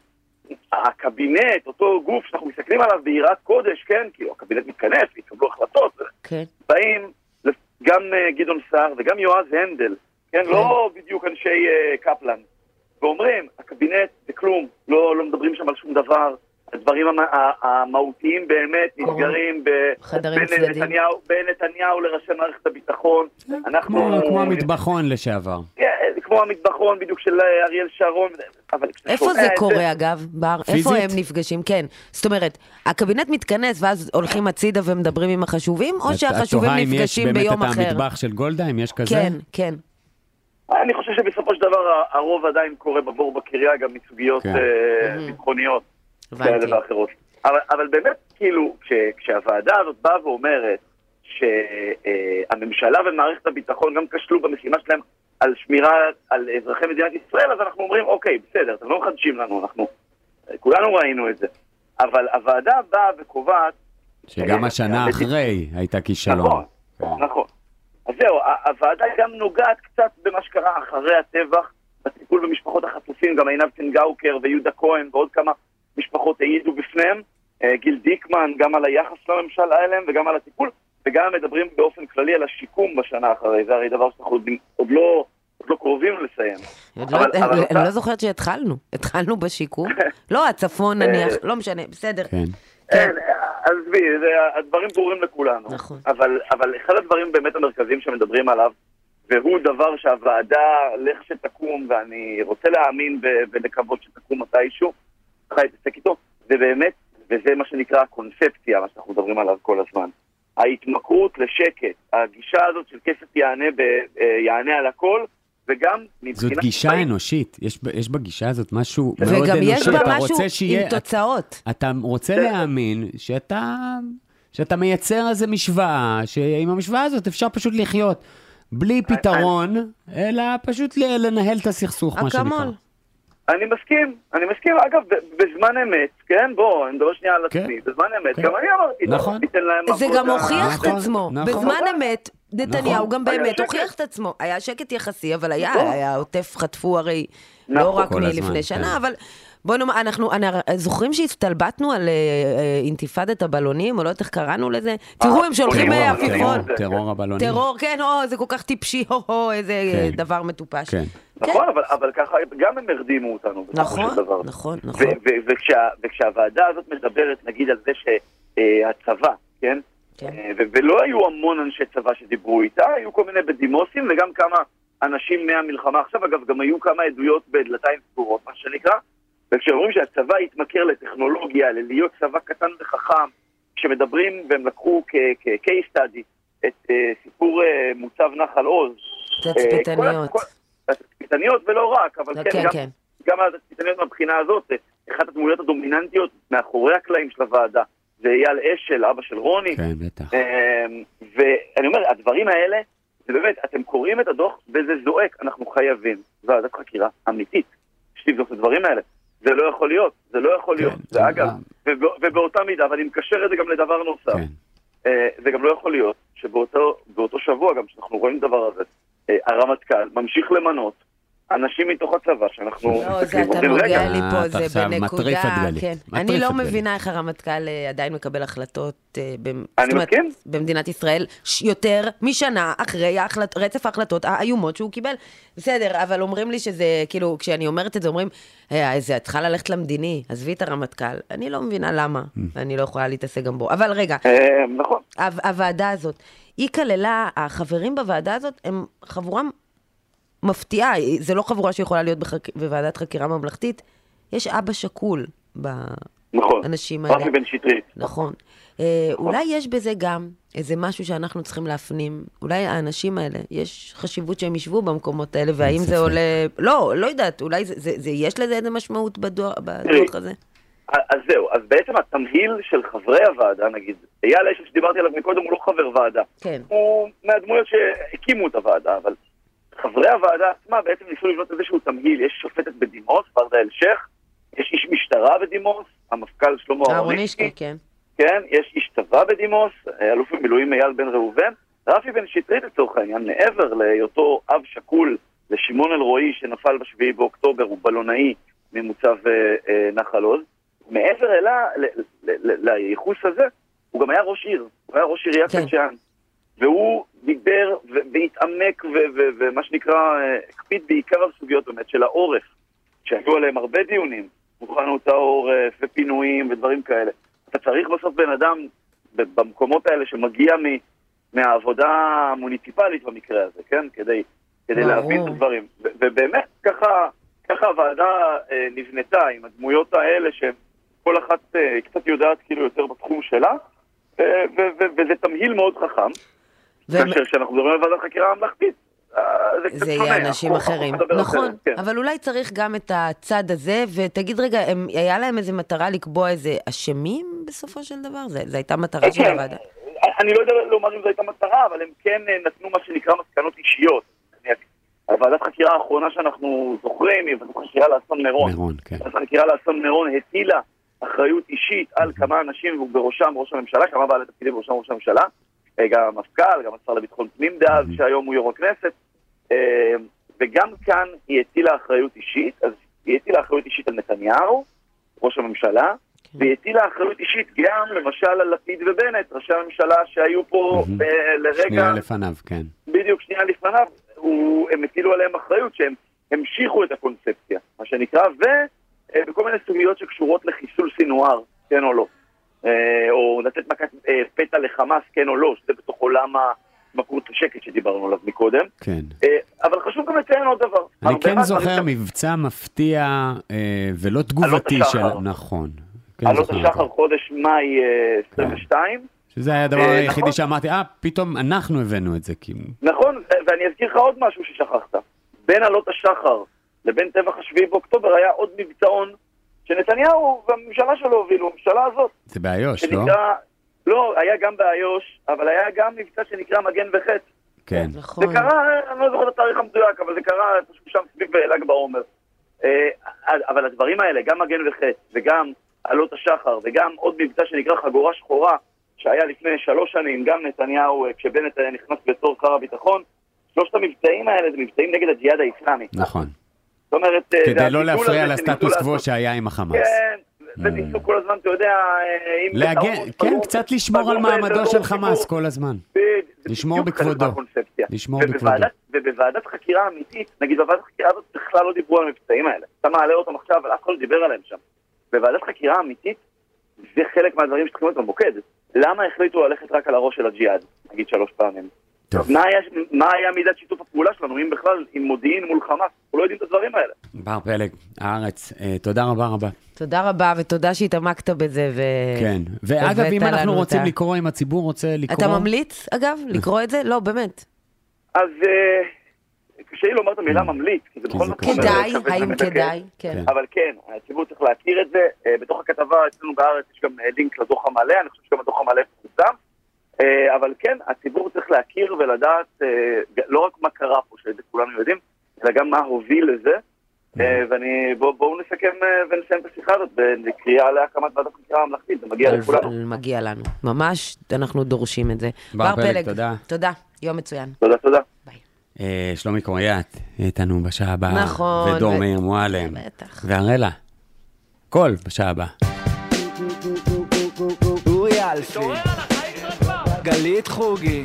הקבינט, אותו גוף שאנחנו מסתכלים עליו ביראת קודש, כן, כאילו הקבינט מתכנס, התקבלו החלטות, כן. באים גם uh, גדעון סער וגם יועז הנדל, כן, לא בדיוק אנשי uh, קפלן, ואומרים, הקבינט זה כלום, לא, לא מדברים שם על שום דבר, הדברים המ- ה- המהותיים באמת נסגרים ב- חדרים בין צדדים. נתניהו, בין נתניהו לראשי מערכת הביטחון. אנחנו... כמו כמו המטבחון לשעבר. כן, זה כמו המטבחון בדיוק של אה, אריאל שרון, אבל כשאתה איפה שומע זה את קורה אגב? בר? איפה פיזית? הם נפגשים? כן. זאת אומרת, הקבינט מתכנס ואז הולכים הצידה ומדברים עם החשובים, או את- שהחשובים את תוהה נפגשים אם יש ביום באמת אחר? את המטבח של גולדה, אם יש כזה? כן, כן. אני חושב שבסופו של דבר ה- הרוב עדיין קורה בבור בקריה, גם מסוגיות כן. אה, ביטחוניות הבנתי. כאלה ואחרות. אבל, אבל באמת, כאילו, כש, כשהוועדה הזאת באה ואומרת שהממשלה ומערכת הביטחון גם כשלו במשימה שלהם על שמירה על אזרחי מדינת ישראל, אז אנחנו אומרים, אוקיי, בסדר, אתם לא מחדשים לנו, אנחנו כולנו ראינו את זה. אבל הוועדה באה וקובעת... שגם השנה אחרי הייתה כישלון. נכון, נכון. אז זהו, הוועדה גם נוגעת קצת במה שקרה אחרי הטבח, בטיפול במשפחות החטופים, גם עינב צנגאוקר ויהודה כהן ועוד כמה משפחות העידו בפניהם, גיל דיקמן, גם על היחס לממשל אליהם וגם על הטיפול, וגם מדברים באופן כללי על השיקום בשנה אחרי, זה הרי דבר שאנחנו עוד לא... עוד לא קרובים לסיים. אני לא זוכרת שהתחלנו. התחלנו בשיקום. לא, הצפון נניח, לא משנה, בסדר. כן, עזבי, הדברים ברורים לכולנו. נכון. אבל אחד הדברים באמת המרכזיים שמדברים עליו, והוא דבר שהוועדה לך שתקום, ואני רוצה להאמין ולקוות שתקום מתישהו, צריכה להתעסק איתו, ובאמת, וזה מה שנקרא הקונספציה, מה שאנחנו מדברים עליו כל הזמן. ההתמכרות לשקט, הגישה הזאת של כסף יענה, יענה על הכל, וגם... זאת גישה אנושית, יש, יש בגישה הזאת משהו מאוד אנושי. וגם יש בה משהו שיהיה, עם תוצאות. אתה, אתה רוצה להאמין שאתה, שאתה מייצר איזו משוואה, שעם המשוואה הזאת אפשר פשוט לחיות, בלי פתרון, אלא פשוט לנהל את הסכסוך, מה שנקרא. אני מסכים, אני מסכים, אגב, בזמן אמת, כן, בוא, אני מדבר שנייה על עצמי, בזמן אמת, גם אני אמרתי, נכון. זה גם הוכיח את עצמו, בזמן אמת, נתניהו גם באמת הוכיח את עצמו, היה שקט יחסי, אבל היה, היה עוטף חטפו הרי, לא רק מלפני שנה, אבל בוא נאמר, אנחנו זוכרים שהסתלבטנו על אינתיפאדת הבלונים, או לא יודעת איך קראנו לזה, תראו, הם שולחים עפיפון. טרור הבלונים. טרור, כן, או, זה כל כך טיפשי, או, איזה דבר מטופש. נכון, אבל ככה גם הם הרדימו אותנו. נכון, נכון, נכון. וכשהוועדה הזאת מדברת, נגיד על זה שהצבא, כן? ולא היו המון אנשי צבא שדיברו איתה, היו כל מיני בדימוסים וגם כמה אנשים מהמלחמה. עכשיו, אגב, גם היו כמה עדויות בדלתיים סגורות, מה שנקרא. וכשאומרים שהצבא התמכר לטכנולוגיה, ללהיות צבא קטן וחכם, כשמדברים, והם לקחו כ-case study את סיפור מוצב נחל עוז. תצפיתניות. תצפיתניות ולא רק, אבל כן, גם התצפיתניות מהבחינה הזאת, אחת הדמויות הדומיננטיות מאחורי הקלעים של הוועדה, זה אייל אשל, אבא של רוני. כן, בטח. ואני אומר, הדברים האלה, זה באמת, אתם קוראים את הדוח, וזה זועק, אנחנו חייבים ועדת חקירה אמיתית, שתבדוק את הדברים האלה. זה לא יכול להיות, זה לא יכול להיות. זה אגב, ובאותה מידה, ואני מקשר את זה גם לדבר נוסף. זה גם לא יכול להיות שבאותו שבוע, גם שאנחנו רואים דבר הזה, הרמטכ"ל ממשיך למנות אנשים מתוך הצבא שאנחנו... לא, זה אתה נוגע לי פה, זה בנקודה, כן. אני לא מבינה איך הרמטכ"ל עדיין מקבל החלטות במדינת ישראל יותר משנה אחרי רצף ההחלטות האיומות שהוא קיבל. בסדר, אבל אומרים לי שזה, כאילו, כשאני אומרת את זה, אומרים, זה התחל ללכת למדיני, עזבי את הרמטכ"ל. אני לא מבינה למה, ואני לא יכולה להתעסק גם בו. אבל רגע, נכון. הוועדה הזאת, היא כללה, החברים בוועדה הזאת הם חבורה מפתיעה, זה לא חבורה שיכולה להיות בחק... בוועדת חקירה ממלכתית, יש אבא שקול באנשים נכון, האלה. רפי בן שטרית. נכון. אה, אולי יש בזה גם איזה משהו שאנחנו צריכים להפנים, אולי האנשים האלה, יש חשיבות שהם ישבו במקומות האלה, והאם זה עולה, לא, לא יודעת, אולי זה, זה, זה, יש לזה איזה משמעות בדוח, בדוח הזה? אז זהו, אז בעצם התמהיל של חברי הוועדה, נגיד, אייל אשל שדיברתי עליו מקודם, הוא לא חבר ועדה. כן. הוא מהדמויות שהקימו את הוועדה, אבל חברי הוועדה עצמה בעצם ניסו לבנות איזשהו תמהיל, יש שופטת בדימוס, ורדה אלשך, יש איש משטרה בדימוס, המפכ"ל שלמה אהרונישקי, כן. כן, יש איש צבא בדימוס, אלוף במילואים אייל בן ראובן, רפי בן שטרית לצורך העניין, מעבר להיותו אב שקול לשמעון אלרועי שנפל בשביעי באוקטובר, הוא בלונאי ממוצב נחל עוז, מעבר אלה, לייחוס הזה, הוא גם היה ראש עיר, הוא היה ראש עיריית בית שאן, והוא דיבר והתעמק ומה שנקרא, הקפיד בעיקר על סוגיות באמת של העורף, שהיו עליהם הרבה דיונים, מוכנות העורף ופינויים ודברים כאלה. אתה צריך בסוף בן אדם במקומות האלה שמגיע מהעבודה המוניציפלית במקרה הזה, כן? כדי, כדי להבין את הדברים. ובאמת, ככה, ככה הוועדה נבנתה עם הדמויות האלה שכל אחת קצת יודעת כאילו יותר בתחום שלה, וזה תמהיל מאוד חכם. כאשר שאנחנו מדברים על ועדת חקירה ממלכתית, זה יהיה אנשים אחרים. נכון, אבל אולי צריך גם את הצד הזה, ותגיד רגע, היה להם איזו מטרה לקבוע איזה אשמים בסופו של דבר? זו הייתה מטרה של הוועדה? אני לא יודע לומר אם זו הייתה מטרה, אבל הם כן נתנו מה שנקרא מסקנות אישיות. הוועדת חקירה האחרונה שאנחנו זוכרים, היא ועדת חקירה לאסון מירון. ועדת חקירה לאסון מירון הטילה אחריות אישית על כמה אנשים, ובראשם ראש הממשלה, כמה בעלי תפקידים בראשם ראש הממשלה, גם המפכ"ל, גם השר לביטחון פנים דאז, שהיום הוא יו"ר הכנסת, וגם כאן היא הטילה אחריות אישית, אז היא הטילה אחריות אישית על נתניהו, ראש הממשלה, והיא הטילה אחריות אישית גם, למשל, על לפיד ובנט, ראשי הממשלה שהיו פה לרגע... שנייה לפניו, כן. בדיוק, שנייה לפניו, הם הטילו עליהם אחריות, שהם המשיכו את הקונספציה, מה שנקרא, ובכל מיני סוגיות שקשורות לחיסול סינואר, כן או לא. או לתת מכת פתע לחמאס, כן או לא, שזה בתוך עולם המקרות לשקט שדיברנו עליו מקודם. כן. אבל חשוב גם לציין עוד דבר. אני כן זוכר מבצע מפתיע ולא תגובתי של... נכון. עלות השחר חודש מאי עשרים ושתיים. שזה היה הדבר היחידי שאמרתי, אה, פתאום אנחנו הבאנו את זה. נכון, ואני אזכיר לך עוד משהו ששכחת. בין עלות השחר לבין טבח השביעי באוקטובר היה עוד מבצעון שנתניהו והממשלה שלו הובילו, הממשלה הזאת. זה באיו"ש, לא? לא, היה גם באיו"ש, אבל היה גם מבצע שנקרא מגן וחץ. כן. זה קרה, אני לא זוכר את התאריך המדויק, אבל זה קרה שם סביב ל"ג בעומר. אבל הדברים האלה, גם מגן וחץ וגם עלות השחר וגם עוד מבצע שנקרא חגורה שחורה, שהיה לפני שלוש שנים, גם נתניהו, כשבנט היה נכנס בתור שר הביטחון, שלושת המבצעים האלה זה מבצעים נגד הג'יהאד האסלאמי. נכון. זאת אומרת... כדי לא להפריע לסטטוס קוו שהיה עם החמאס. כן, וניסו כל הזמן, אתה יודע... להגן, כן, קצת לשמור על מעמדו של חמאס כל הזמן. לשמור בכבודו. לשמור בכבודו. ובוועדת חקירה אמיתית, נגיד בוועדת חקירה הזאת בכלל לא דיברו על המבצעים האלה. אתה מעלה אותם עכשיו, אבל אף אחד לא דיבר עליהם שם. בוועדת חקירה אמיתית, זה חלק מהדברים שתחילו את במוקד. למה החליטו ללכת רק על הראש של הג'יהאד? נגיד שלוש פעמים. מה היה, מה היה מידת שיתוף הפעולה שלנו, אם בכלל, עם מודיעין מול חמאס? אנחנו לא יודעים את הדברים האלה. בר פלג, הארץ, תודה רבה רבה. תודה רבה, ותודה שהתעמקת בזה. ו... כן, ואגב, אם אנחנו רוצים לקרוא, אם הציבור רוצה לקרוא... אתה ממליץ, אגב, לקרוא את זה? לא, באמת. אז קשה לי לומר את המילה ממליץ, כי זה בכל זאת... כדאי, האם כדאי? כן. אבל כן, הציבור צריך להכיר את זה. בתוך הכתבה אצלנו בארץ יש גם לינק לדוח המלא, אני חושב שגם הדוח המלא פורסם. אבל כן, הציבור צריך להכיר ולדעת לא רק מה קרה פה, שזה כולנו יודעים, אלא גם מה הוביל לזה. ובואו נסכם ונסיים את השיחה הזאת בקריאה להקמת ועדת חקירה ממלכתית, זה מגיע לכולנו. מגיע לנו, ממש אנחנו דורשים את זה. בר פלג, תודה. תודה, יום מצוין. תודה, תודה. ביי. שלומי קוריאט, איתנו בשעה הבאה. נכון. ודור מאיר מועלם. בטח. והרלה. קול בשעה הבאה. אורי אלפי. גלית חוגי.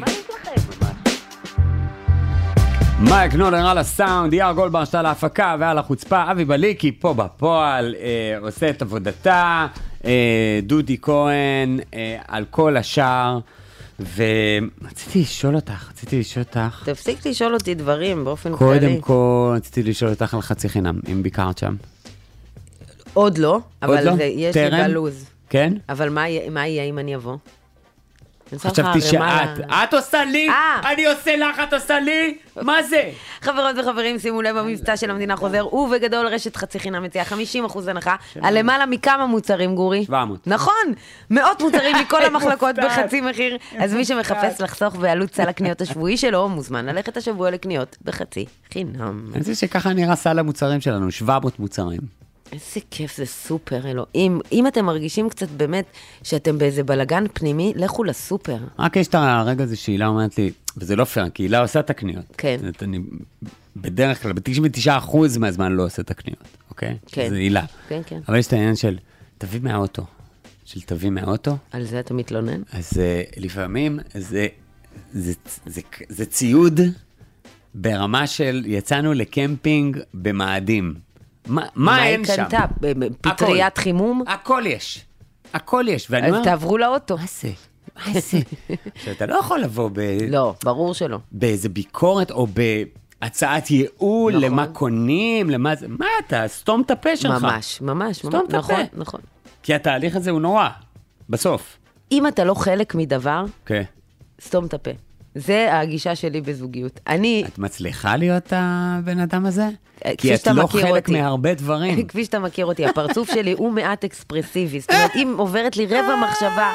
מייק נולר על הסאונד, יאר גולדברשט על ההפקה ועל החוצפה, אבי בליקי פה בפועל, אה, עושה את עבודתה, אה, דודי כהן אה, על כל השאר, ורציתי לשאול אותך, רציתי לשאול אותך. תפסיק לשאול אותי דברים באופן כללי. קודם כל, רציתי לשאול אותך על חצי חינם, אם ביקרת שם. עוד לא, אבל לא? זה, יש טרם? לי בלוז. כן? אבל מה, מה יהיה אם אני אבוא? חשבתי שאת, את עושה לי, אני עושה לך, את עושה לי, מה זה? חברות וחברים, שימו לב, המבצע של המדינה חוזר, ובגדול רשת חצי חינם מציעה חמישים אחוז הנחה, על למעלה מכמה מוצרים, גורי? שבע מאות. נכון, מאות מוצרים מכל המחלקות בחצי מחיר, אז מי שמחפש לחסוך בעלות סל הקניות השבועי שלו, מוזמן ללכת השבוע לקניות בחצי חינם. אני חושב שככה נראה סל המוצרים שלנו, שבע מאות מוצרים. איזה כיף, זה סופר, אלוהים. אם אתם מרגישים קצת באמת שאתם באיזה בלגן פנימי, לכו לסופר. רק יש את הרגע הזה שהילה אומרת לי, וזה לא פייר, כי הילה עושה את הקניות. כן. אני בדרך כלל, ב-תשעים ותשעה אחוז מהזמן לא עושה את הקניות, אוקיי? כן. זה הילה. כן, כן. אבל יש את העניין של תביא מהאוטו. של תביא מהאוטו. על זה אתה מתלונן? אז לפעמים זה, זה, זה, זה ציוד ברמה של יצאנו לקמפינג במאדים. מה, מה אין שם? מה היא קנתה? פטריית חימום? הכל יש. הכל יש. ואני אז אומר, תעברו לאוטו. מה זה? מה זה? שאתה לא יכול לבוא ב... לא, ברור שלא. באיזה ביקורת או בהצעת ייעול, נכון. למה קונים, למה זה... מה אתה? סתום את הפה שלך. ממש, ממש. סתום את נכון, הפה. נכון. כי התהליך הזה הוא נורא. בסוף. אם אתה לא חלק מדבר, כן. סתום את הפה. זה הגישה שלי בזוגיות. אני... את מצליחה להיות הבן אדם הזה? כי כפי את שאתה לא מכיר חלק אותי. מהרבה דברים. כפי שאתה מכיר אותי, הפרצוף שלי הוא מעט אקספרסיבי. זאת אומרת, אם עוברת לי רבע מחשבה,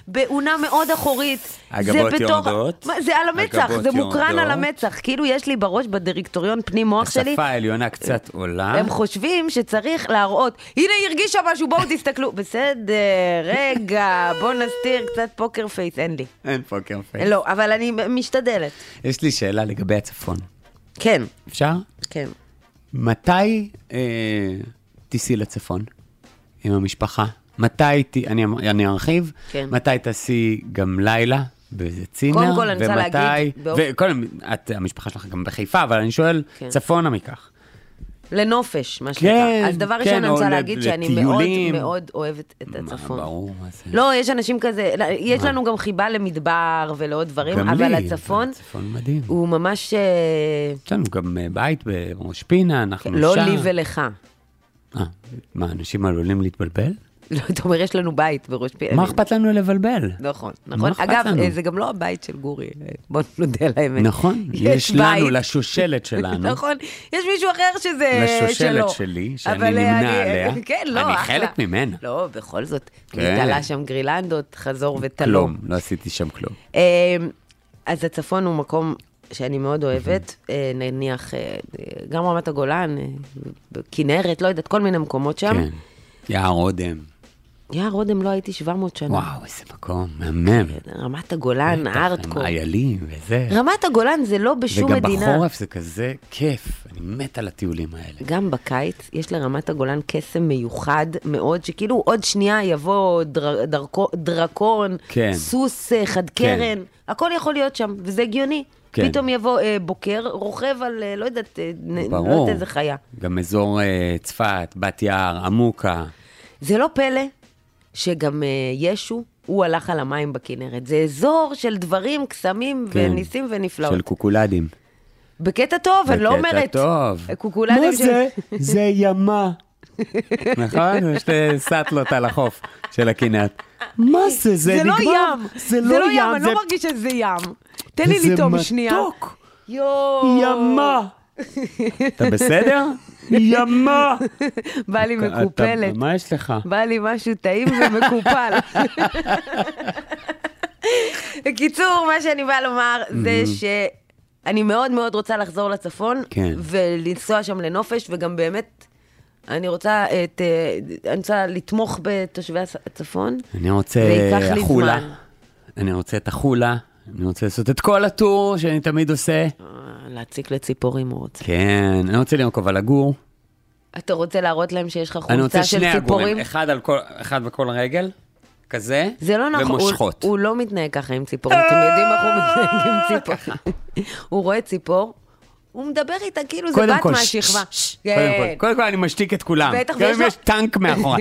באונה מאוד אחורית. הגבות יורדות. זה על המצח, זה מוקרן על המצח. כאילו יש לי בראש בדירקטוריון פנים מוח שלי. השפה העליונה קצת עולה. הם חושבים שצריך להראות, הנה היא הרגישה משהו, בואו תסתכלו. בסדר, רגע, בואו נסתיר קצת פוקר פייס, אין לי. אין פוקר פייס. לא, אבל אני משתדלת. יש לי שאלה לגבי הצפון. כן. אפשר? כן. מתי אה, תיסי לצפון עם המשפחה? מתי, ת, אני, אני ארחיב, כן. מתי תעשי גם לילה באיזה צינר? קודם כל אני רוצה להגיד... וקודם, את, המשפחה שלך גם בחיפה, אבל אני שואל, כן. צפונה מכך. לנופש, מה כן, שנקרא. אז דבר כן, ראשון אני רוצה לט, להגיד שאני מאוד מאוד אוהבת את הצפון. מה, ברור, מה זה? לא, יש אנשים כזה, יש לנו גם חיבה למדבר ולעוד דברים, אבל הצפון, הצפון מדהים. הוא ממש... יש לנו גם בית בראש פינה, אנחנו שם. לא לי ולך. אה, מה, אנשים עלולים להתבלבל? לא, אתה אומר, יש לנו בית בראש פינה. מה אכפת לנו לבלבל? נכון, נכון. אגב, זה גם לא הבית של גורי, בוא נודה לאמת. נכון, יש לנו, לשושלת שלנו. נכון, יש מישהו אחר שזה שלו. לשושלת שלי, שאני נמנע עליה. כן, לא, אני חלק ממנה. לא, בכל זאת, נתעלה שם גרילנדות, חזור ותלום. כלום, לא עשיתי שם כלום. אז הצפון הוא מקום שאני מאוד אוהבת, נניח, גם רמת הגולן, כנרת, לא יודעת, כל מיני מקומות שם. כן, יער אודם. יער אודם לא הייתי שבע מאות שנה. וואו, איזה מקום, מהמם. רמת הגולן, הארדקור. איילים וזה. רמת הגולן זה לא בשום מדינה. וגם בחורף זה כזה כיף, אני מת על הטיולים האלה. גם בקיץ יש לרמת הגולן קסם מיוחד מאוד, שכאילו עוד שנייה יבוא דר, דרקו, דרקון, כן. סוס חד קרן, כן. הכל יכול להיות שם, וזה הגיוני. כן. פתאום יבוא אה, בוקר, רוכב על, אה, לא יודעת, אה, ברור. לא יודעת איזה חיה. גם אזור אה, צפת, בת יער, עמוקה. זה לא פלא שגם אה, ישו, הוא הלך על המים בכנרת. זה אזור של דברים, קסמים כן. וניסים ונפלאות. של קוקולדים. בקטע טוב, אני לא אומרת. בקטע טוב. קוקולדים מה של... זה? זה ימה. נכון? יש סטלות על החוף של הכנרת. מה זה? זה זה לא ים. זה לא ים. אני לא מרגיש שזה ים. תן לי לטום שנייה. זה מתוק. יואו. ימה. אתה בסדר? ימה. בא לי מקופלת. מה יש לך? בא לי משהו טעים ומקופל. בקיצור, מה שאני באה לומר זה שאני מאוד מאוד רוצה לחזור לצפון, ולנסוע שם לנופש, וגם באמת אני רוצה את, אני רוצה לתמוך בתושבי הצפון. אני רוצה החולה. אני רוצה את החולה. אני רוצה לעשות את כל הטור שאני תמיד עושה. להציק לציפורים הוא רוצה. כן, אני רוצה לרכוב על הגור. אתה רוצה להראות להם שיש לך חולצה של ציפורים? אני רוצה שני הגורים, אחד, על כל, אחד בכל רגל, כזה, זה לא נכון, ומושכות. הוא, הוא לא מתנהג ככה עם ציפורים, אתם יודעים איך הוא מתנהג עם ציפור. הוא רואה ציפור, הוא מדבר איתה כאילו זה בת מהשכבה. קודם כל אני משתיק את כולם. גם אם יש טנק מאחורה.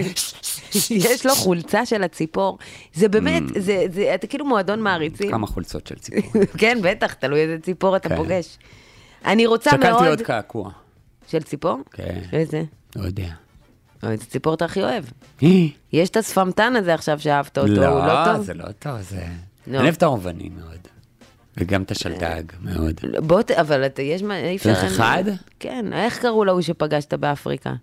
יש לו חולצה של הציפור. זה באמת, זה, אתה כאילו מועדון מעריצים. כמה חולצות של ציפור. כן, בטח, תלוי איזה ציפור אתה פוגש. אני רוצה מאוד... שקלתי עוד קעקוע. של ציפור? כן. איזה? לא יודע. איזה ציפור אתה הכי אוהב? יש את הספמטן הזה עכשיו שאהבת אותו, הוא לא טוב? לא, זה לא טוב, זה... אני אוהב את הרובני מאוד. וגם את השלדג מאוד. בוא, אבל יש מה... צריך אחד? כן, איך קראו להוא שפגשת באפריקה?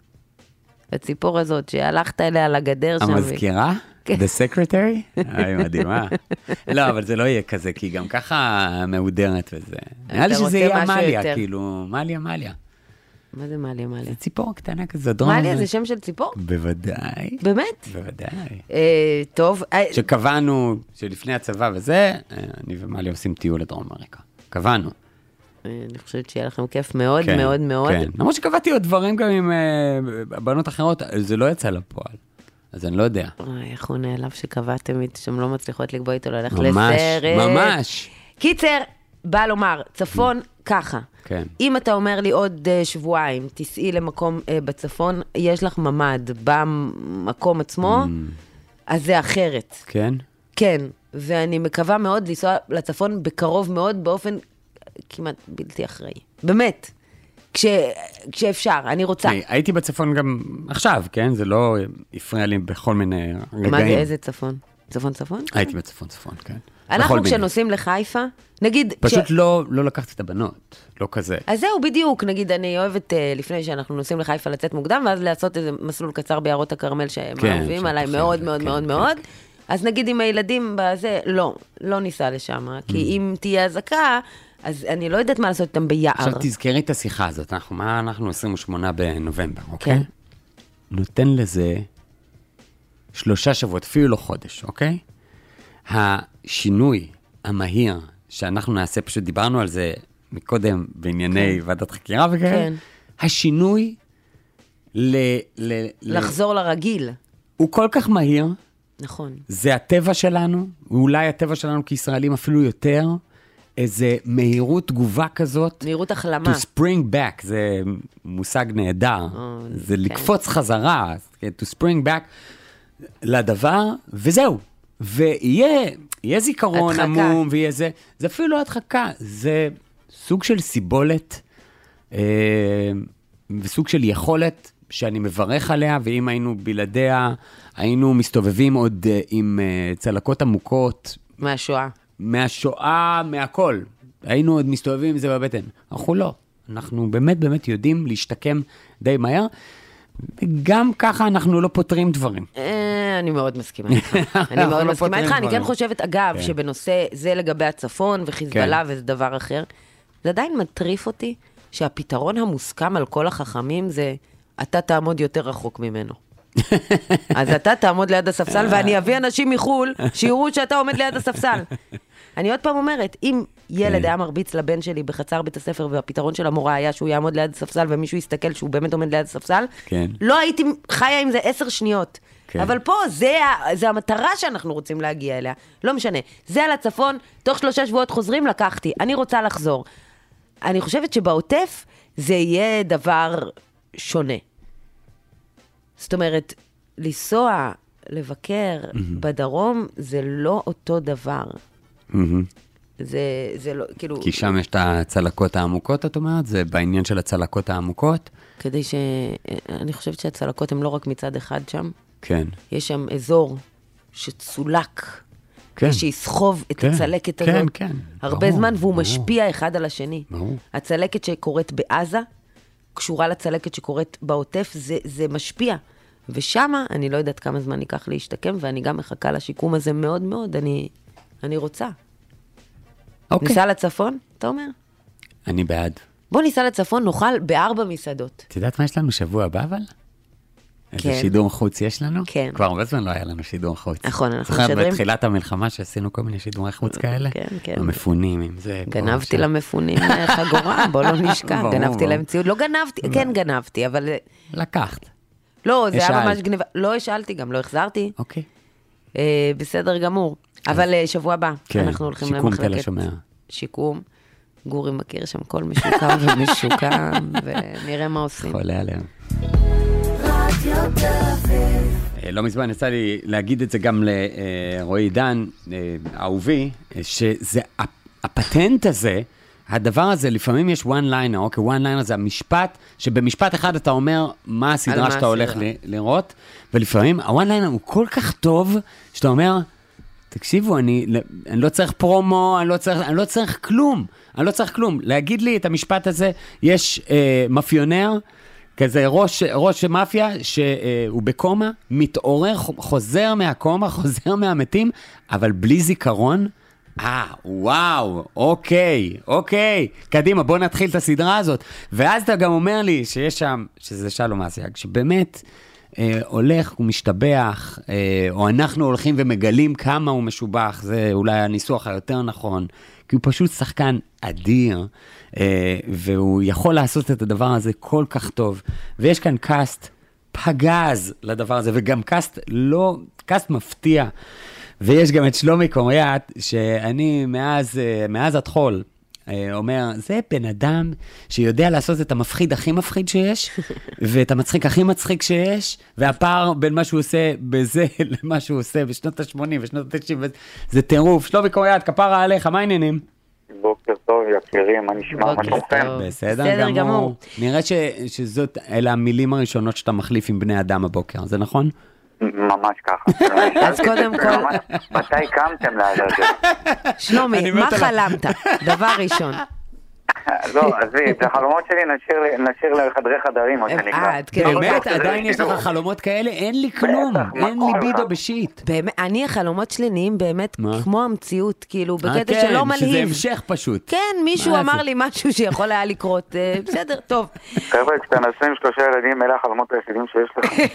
הציפור הזאת, שהלכת אליה לגדר שם. המזכירה? The secretary? היא מדהימה. לא, אבל זה לא יהיה כזה, כי גם ככה מעודרת וזה. נראה לי שזה יהיה מליה, כאילו, מליה, מליה. מה זה מליה, מליה? זה ציפור קטנה כזה. מליה זה שם של ציפור? בוודאי. באמת? בוודאי. טוב. שקבענו שלפני הצבא וזה, אני ומליה עושים טיול לדרום אמריקה. קבענו. אני חושבת שיהיה לכם כיף מאוד מאוד מאוד. כן, למרות שקבעתי עוד דברים גם עם בנות אחרות, זה לא יצא לפועל. אז אני לא יודע. איך הוא נעלב שקבעתם איתי, שהם לא מצליחות לקבוע איתו ללכת לסרט. ממש, ממש. קיצר, בא לומר, צפון ככה. כן. אם אתה אומר לי עוד שבועיים, תסעי למקום בצפון, יש לך ממד במקום עצמו, אז זה אחרת. כן? כן, ואני מקווה מאוד לנסוע לצפון בקרוב מאוד, באופן כמעט בלתי אחראי. באמת. כש, כשאפשר, אני רוצה. אני, הייתי בצפון גם עכשיו, כן? זה לא הפריע לי בכל מיני רגעים. מה זה, איזה צפון? צפון צפון? הייתי בצפון צפון, כן. אנחנו כשנוסעים לחיפה, נגיד... פשוט כש... לא, לא לקחת את הבנות, לא כזה. אז זהו, בדיוק, נגיד, אני אוהבת לפני שאנחנו נוסעים לחיפה לצאת מוקדם, ואז לעשות איזה מסלול קצר ביערות הכרמל שהם כן, אוהבים עליי מאוד מאוד מאוד מאוד. אז נגיד עם הילדים בזה, לא, לא ניסע לשם, כי אם תהיה הזקה, אז אני לא יודעת מה לעשות איתם ביער. עכשיו תזכרי את השיחה הזאת, אנחנו, מה אנחנו עשרים ושמונה בנובמבר, אוקיי? כן. נותן לזה שלושה שבועות, אפילו לא חודש, אוקיי? השינוי המהיר שאנחנו נעשה, פשוט דיברנו על זה מקודם בענייני ועדת חקירה וכאלה, כן. השינוי ל, ל, לחזור לרגיל. הוא כל כך מהיר, נכון. זה הטבע שלנו, ואולי הטבע שלנו כישראלים אפילו יותר, איזה מהירות תגובה כזאת. מהירות החלמה. To spring back, זה מושג נהדר. Oh, זה כן. לקפוץ חזרה, to spring back לדבר, וזהו. ויהיה יהיה זיכרון הדחקה. עמום, ויהיה זה, זה אפילו לא הדחקה, זה סוג של סיבולת, אה, וסוג של יכולת שאני מברך עליה, ואם היינו בלעדיה, היינו מסתובבים עוד אה, עם אה, צלקות עמוקות. מהשואה. מהשואה, מהכל. היינו עוד מסתובבים עם זה בבטן. אנחנו לא. אנחנו באמת באמת יודעים להשתקם די מהר, וגם ככה אנחנו לא פותרים דברים. אני מאוד מסכימה איתך. אני מאוד מסכימה איתך. אני כן חושבת, אגב, שבנושא זה לגבי הצפון וחיזבאללה וזה דבר אחר, זה עדיין מטריף אותי שהפתרון המוסכם על כל החכמים זה, אתה תעמוד יותר רחוק ממנו. אז אתה תעמוד ליד הספסל, ואני אביא אנשים מחול, שיראו שאתה עומד ליד הספסל. אני עוד פעם אומרת, אם ילד היה מרביץ לבן שלי בחצר בית הספר, והפתרון של המורה היה שהוא יעמוד ליד הספסל, ומישהו יסתכל שהוא באמת עומד ליד הספסל, לא הייתי חיה עם זה עשר שניות. אבל פה, זה, זה המטרה שאנחנו רוצים להגיע אליה. לא משנה. זה על הצפון, תוך שלושה שבועות חוזרים, לקחתי. אני רוצה לחזור. אני חושבת שבעוטף זה יהיה דבר שונה. זאת אומרת, לנסוע, לבקר בדרום, זה לא אותו דבר. זה, זה לא, כאילו... כי שם יש את הצלקות העמוקות, את אומרת? זה בעניין של הצלקות העמוקות? כדי ש... אני חושבת שהצלקות הן לא רק מצד אחד שם. כן. יש שם אזור שצולק, כן. שיסחוב את כן. הצלקת כן, הזאת. כן. הרבה ברור, זמן, והוא ברור. משפיע אחד על השני. ברור. הצלקת שקורית בעזה, קשורה לצלקת שקורית בעוטף, זה, זה משפיע. ושמה, אני לא יודעת כמה זמן ייקח להשתקם, ואני גם מחכה לשיקום הזה מאוד מאוד, אני, אני רוצה. אוקיי. ניסע לצפון, אתה אומר? אני בעד. בוא ניסע לצפון, נאכל בארבע מסעדות. את יודעת מה יש לנו שבוע הבא, אבל? איזה כן. שידור חוץ יש לנו? כן. כבר הרבה זמן לא היה לנו שידור חוץ. נכון, אנחנו זוכרת משדרים. בתחילת המלחמה שעשינו כל מיני שידורי חוץ כאלה? כן, כן. המפונים עם זה. פה, גנבתי שם. למפונים חגורה, בוא לא נשכח. ברור, גנבתי ברור. להם ציוד, לא גנבתי, כן גנבתי, אבל... לקחת. לא, זה היה השאלת. ממש גניבה. לא השאלתי גם, לא החזרתי. אוקיי. אה, בסדר גמור. אבל אה, שבוע הבא, כן, אנחנו הולכים שיקום תל למחלקת השומר. שיקום. גורי מכיר שם כל משוקם ומשוקם, ונראה מה עושים. חולה עליהם. לא מזמן יצא לי להגיד את זה גם לרועי עידן, אהובי, שזה הפטנט הזה, הדבר הזה, לפעמים יש one liner, אוקיי, one liner זה המשפט, שבמשפט אחד אתה אומר מה הסדרה שאתה הולך לראות, ולפעמים ה-one liner הוא כל כך טוב, שאתה אומר, תקשיבו, אני, אני לא צריך פרומו, אני לא צריך, אני לא צריך כלום, אני לא צריך כלום. להגיד לי את המשפט הזה, יש אה, מאפיונר, כזה ראש, ראש מאפיה, שהוא בקומה, מתעורר, חוזר מהקומה, חוזר מהמתים, אבל בלי זיכרון, אה, וואו, אוקיי, אוקיי, קדימה, בוא נתחיל את הסדרה הזאת. ואז אתה גם אומר לי שיש שם, שזה שלום אסיאג, שבאמת אה, הולך ומשתבח, אה, או אנחנו הולכים ומגלים כמה הוא משובח, זה אולי הניסוח היותר נכון, כי הוא פשוט שחקן אדיר, אה, והוא יכול לעשות את הדבר הזה כל כך טוב. ויש כאן קאסט פגז לדבר הזה, וגם קאסט לא, קאסט מפתיע. ויש גם את שלומי קוריאט, שאני מאז, מאז התחול, אומר, זה בן אדם שיודע לעשות את המפחיד הכי מפחיד שיש, ואת המצחיק הכי מצחיק שיש, והפער בין מה שהוא עושה בזה למה שהוא עושה בשנות ה-שמונים ושנות ה-תשעים, זה טירוף. שלומי קוריאט, כפרה עליך, מה העניינים? בוקר טוב, יקירים, מה נשמע? מה שלומכם? בסדר גמור. נראה שזאת, אלה המילים הראשונות שאתה מחליף עם בני אדם הבוקר, זה נכון? ממש ככה. אז קודם כל... מתי קמתם לעזאזל? שלומי, מה חלמת? דבר ראשון. לא, עזבי, את החלומות שלי נשאיר לחדרי חדרים, מה שנקרא. באמת, עדיין יש לך חלומות כאלה? אין לי כלום, אין לי בידו בשיט. אני, החלומות שלי נהיים באמת כמו המציאות, כאילו, בקטע שלא מלהיב. שזה המשך פשוט. כן, מישהו אמר לי משהו שיכול היה לקרות. בסדר, טוב. חבר'ה, כשאתה נעשה עם שלושה ילדים, אלה החלומות היחידים שיש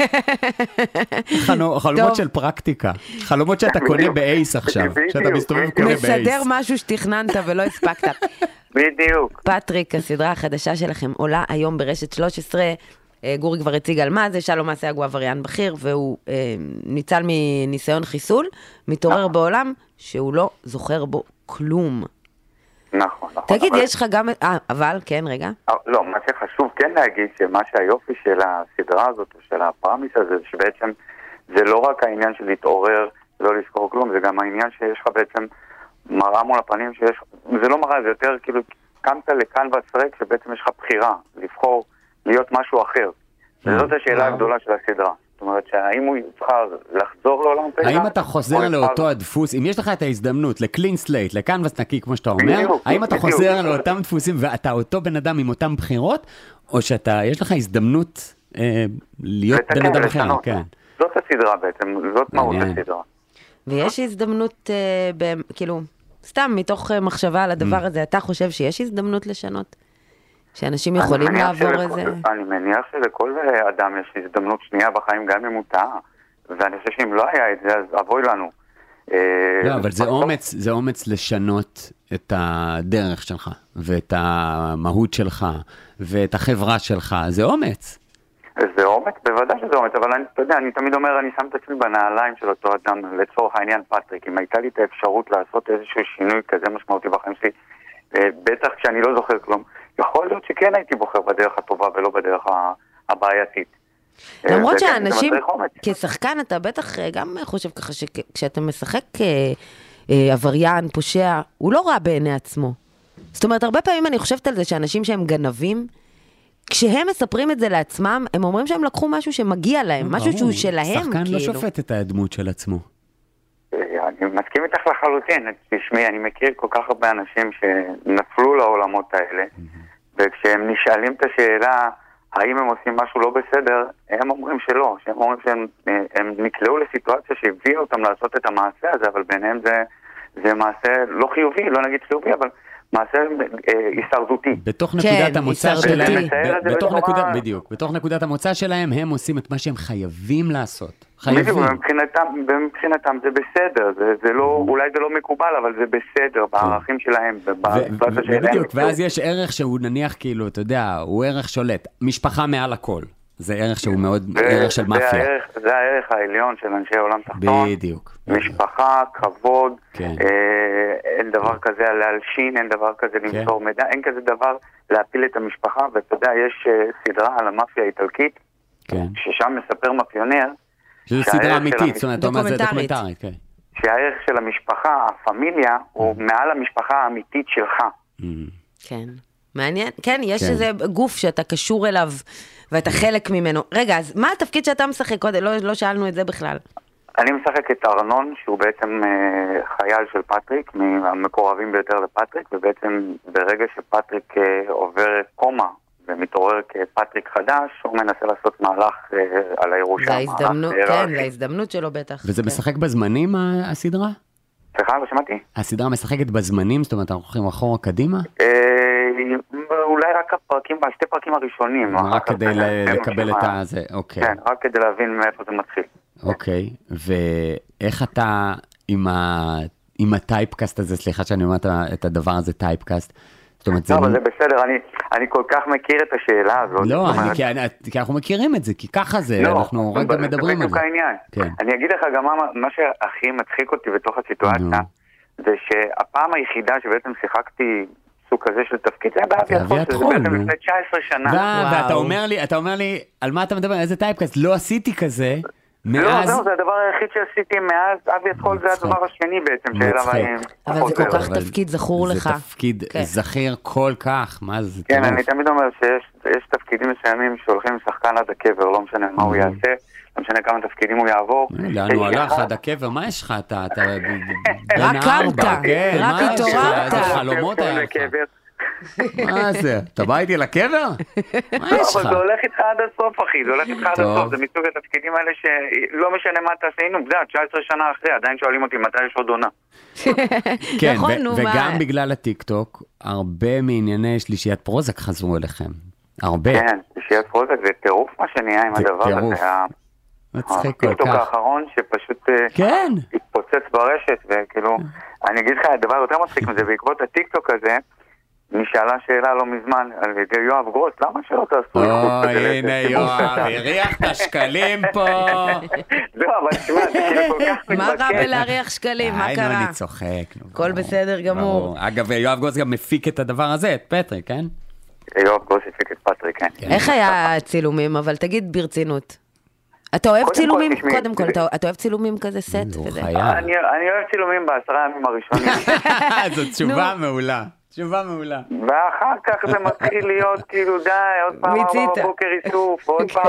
לך. חלומות של פרקטיקה. חלומות שאתה קונה באייס עכשיו. שאתה מסתובב וקונה באייס. מסדר משהו שתכננת ולא הספקת. בדיוק. פטריק, הסדרה החדשה שלכם עולה היום ברשת שלוש עשרה. גורי כבר הציג על מה זה, שלום אסיאג הוא עבריין בכיר, והוא אה, ניצל מניסיון חיסול, מתעורר בעולם שהוא לא זוכר בו כלום. נכון, נכון. תגיד, אבל... יש לך גם... אה, אבל, כן, רגע. לא, מה שחשוב כן להגיד, שמה שהיופי של הסדרה הזאת, או של הפרמיס הזה, שבעצם זה לא רק העניין של להתעורר, לא לזכור כלום, זה גם העניין שיש לך בעצם מראה מול הפנים שיש... זה לא מראה, זה יותר כאילו, קמת לכאן ועצרק, שבעצם יש לך בחירה, לבחור להיות משהו אחר. וזאת השאלה הגדולה של הסדרה. זאת אומרת, שהאם הוא יבחר לחזור לעולם פשע... האם אתה חוזר לאותו הדפוס, אם יש לך את ההזדמנות לקלין סלייט, לקנבס נקי, כמו שאתה אומר, האם אתה חוזר לאותם דפוסים ואתה אותו בן אדם עם אותם בחירות, או שאתה, יש לך הזדמנות להיות בן אדם אחר? זאת הסדרה בעצם, זאת מהות הסדרה. ויש הזדמנות, כאילו, סתם מתוך מחשבה על הדבר הזה, אתה חושב שיש הזדמנות לשנות? שאנשים יכולים לעבור את זה? אני מניח שלכל אדם יש הזדמנות שנייה בחיים, גם אם הוא טעה. ואני חושב שאם לא היה את זה, אז אבוי לנו. לא, אבל זה אומץ, זה אומץ לשנות את הדרך שלך, ואת המהות שלך, ואת החברה שלך. זה אומץ. זה אומץ, בוודאי שזה אומץ, אבל אני, אתה יודע, אני תמיד אומר, אני שם את עצמי בנעליים של אותו אדם, לצורך העניין פטריק. אם הייתה לי את האפשרות לעשות איזשהו שינוי כזה משמעותי בחיים שלי, בטח כשאני לא זוכר כלום, יכול להיות שכן הייתי בוחר בדרך הטובה ולא בדרך הבעייתית. למרות שהאנשים, כשחקן אתה בטח גם חושב ככה שכשאתה משחק עבריין, פושע, הוא לא רע בעיני עצמו. זאת אומרת, הרבה פעמים אני חושבת על זה שאנשים שהם גנבים, כשהם מספרים את זה לעצמם, הם אומרים שהם לקחו משהו שמגיע להם, משהו שהוא שלהם. שחקן לא שופט את הדמות של עצמו. אני מסכים איתך לחלוטין, תשמעי, אני מכיר כל כך הרבה אנשים שנפלו לעולמות האלה, וכשהם נשאלים את השאלה, האם הם עושים משהו לא בסדר, הם אומרים שלא, שהם אומרים שהם הם נקלעו לסיטואציה שהביאו אותם לעשות את המעשה הזה, אבל ביניהם זה, זה מעשה לא חיובי, לא נגיד חיובי, אבל מעשה הישרדותי. בתוך נקודת המוצא שלהם, בתוך נקודת, בדיוק, בתוך נקודת המוצא שלהם, הם עושים את מה שהם חייבים לעשות. בדיוק, מבחינתם זה בסדר, זה לא, אולי זה לא מקובל, אבל זה בסדר, בערכים שלהם, בסיטואציה שלהם. בדיוק, ואז יש ערך שהוא נניח כאילו, אתה יודע, הוא ערך שולט, משפחה מעל הכל. זה ערך שהוא מאוד ערך של מאפיה. זה הערך העליון של אנשי עולם תחתון. בדיוק. משפחה, כבוד, אין דבר כזה להלשין, אין דבר כזה למסור מידע, אין כזה דבר להפיל את המשפחה, ואתה יודע, יש סדרה על המאפיה האיטלקית, ששם מספר מאפיונר, שזו סדרה אמיתית, זאת אומרת, זה דוקומנטרית, כן. שהערך של המשפחה, הפמיליה, הוא מעל המשפחה האמיתית שלך. כן. מעניין. כן, יש איזה גוף שאתה קשור אליו, ואתה חלק ממנו. רגע, אז מה התפקיד שאתה משחק? לא, לא שאלנו את זה בכלל. אני משחק את ארנון, שהוא בעצם אה, חייל של פטריק, מהמקורבים ביותר לפטריק, ובעצם ברגע שפטריק אה, עובר קומה, ומתעורר כפטריק חדש, הוא מנסה לעשות מהלך אה, על הירושה. זה ההזדמנות, כן, זה ההזדמנות שלו בטח. וזה כן. משחק בזמנים, הסדרה? סליחה, לא שמעתי? הסדרה משחקת בזמנים, זאת אומרת, אנחנו הולכים אחורה קדימה? אה, אולי רק הפרקים, שתי פרקים הראשונים. רק כדי לקבל את הזה, אוקיי. כן, רק כדי להבין מאיפה זה מתחיל. אוקיי, ואיך אתה עם הטייפקאסט הזה, סליחה שאני אומר את הדבר הזה, טייפקאסט, לא, אבל זה בסדר, אני כל כך מכיר את השאלה הזאת. לא, כי אנחנו מכירים את זה, כי ככה זה, אנחנו רגע מדברים על זה. אני אגיד לך גם מה שהכי מצחיק אותי בתוך הסיטואציה, זה שהפעם היחידה שבעצם שיחקתי סוג כזה של תפקיד, זה היה באבי התחול, זה בעצם לפני תשע עשרה שנה. ואתה אומר לי, אתה אומר לי, על מה אתה מדבר, איזה טייפקאסט, לא עשיתי כזה, לא, לא, זה הדבר היחיד שעשיתי מאז, אבי התחול זה הדבר השני בעצם שאליו אני... אבל זה כל כך תפקיד זכור לך. זה תפקיד זכיר כל כך, מה זה? כן, אני תמיד אומר שיש תפקידים מסוימים שהולכים עם שחקן עד הקבר, לא משנה מה הוא יעשה, לא משנה כמה תפקידים הוא יעבור. לאן הוא הלך עד הקבר, מה יש לך? אתה... רק קמת, רק התעוררת. איזה חלומות היה לך. מה זה? אתה בא איתי לקבר? מה לא, יש לך? אבל זה הולך איתך עד הסוף, אחי, זה הולך איתך עד טוב. הסוף, זה מסוג התפקידים האלה שלא משנה מה תעשינו, זה תשע עשרה שנה אחרי, עדיין שואלים אותי מתי יש עוד עונה. כן, נכון, ו- נו, וגם מה? בגלל הטיק-טוק, הרבה מענייני שלישיית פרוזק חזרו אליכם. הרבה. כן, שיהיה פרוזק, זה טירוף מה שנהיה עם זה הדבר טירוף. הזה. ה- מצחיק כל הטיקטוק כך. האחרון שפשוט אה, כן. התפוצץ ברשת, וכאילו, אני אגיד לך, הדבר יותר מצחיק מזה, בעקבות הטיקטוק הזה, נשאלה שאלה לא מזמן על ידי יואב גרוס, למה שלא תעשו איכות כזה? אוי, הנה יואב, הריח את השקלים פה. לא, אבל תשמע, זה כאילו כל כך מה רע מתבקש. בלהריח שקלים? מה היי, נו, קרה? אני צוחק. נו, הכל ברור, בסדר גמור. ברור. אגב, יואב גרוס גם מפיק את הדבר הזה, את פטריק, כן? יואב גרוס הפיק את פטריק, כן. איך היה הצילומים? אבל תגיד ברצינות. אתה אוהב קודם צילומים? כל, תשמעי, קודם כל, זה- אתה אתה אוהב צילומים כזה סט הוא וזה? חיה. אני אני אוהב צילומים בעשרה ימים הראשונים, זו תשובה מעולה. תשובה מעולה. ואחר כך זה מתחיל להיות כאילו די, עוד פעם מיצית. ארבע בבוקר איסוף, עוד פעם,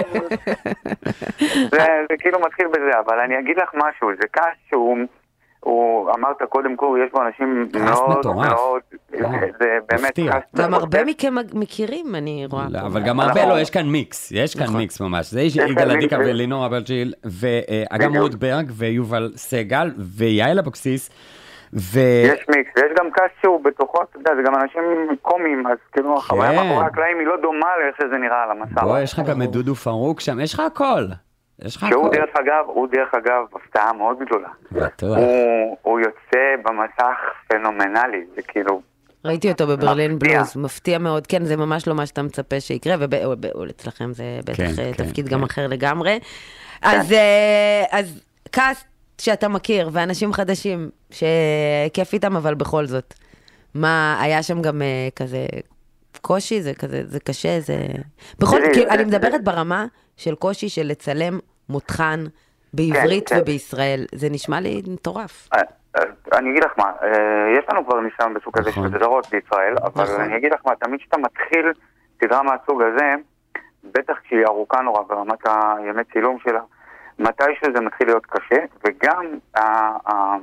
זה זה כאילו מתחיל בזה, אבל אני אגיד לך משהו, זה כעס שהוא, הוא, אמרת קודם כל, יש בו אנשים כעס מאוד מטורף. מאוד, וואו, זה באמת מפתיע. כעס. גם הרבה מכם מכירים, אני רואה. לא, פה. אבל גם הרבה נכון. לא, יש כאן מיקס, יש כאן נכון. מיקס ממש. זה יש כאן יגאל מיקס, עדיקה ו- ולינור אברג'יל, ואגם בדיוק. רות ברג ויובל סגל ויעל אבוקסיס, ו... יש מיקס, ויש גם כעס שהוא בתוכו, אתה יודע, זה גם אנשים קומיים, אז כאילו החוויה כן. מאחורי הקלעים היא לא דומה לאיך שזה נראה על המסע. בוא, יש לך גם את דודו פרוק שם, יש לך הכל. יש לך שהוא הכל. דרך אגב, הוא דרך אגב הפתעה מאוד גדולה. בטוח. הוא, הוא יוצא במסך פנומנלי, זה כאילו, ראיתי אותו בברלין מפתיע. בלוז, מפתיע מאוד, כן, זה ממש לא מה שאתה מצפה שיקרה, ואצלכם זה בטח כן, אה, כן, תפקיד כן. גם אחר לגמרי. אז אה, אז קאסט שאתה מכיר, ואנשים חדשים, שכיף איתם, אבל בכל זאת, מה, היה שם גם אה, כזה קושי, זה כזה, זה קשה, זה... בכל תראי, כאילו, זה- אני מדברת ברמה של קושי של לצלם מותחן בעברית כן, כן. ובישראל, זה נשמע לי מטורף. אה, אה, אני אגיד לך מה, אה, יש לנו כבר ניסיון בסוג הזה נכון. של סדרות בישראל, אבל נכון. אני אגיד לך מה, תמיד כשאתה מתחיל סדרה מהסוג הזה, בטח כשהיא ארוכה נורא ברמת הימי צילום שלה, מתישהו זה מתחיל להיות קשה, וגם ה- ה-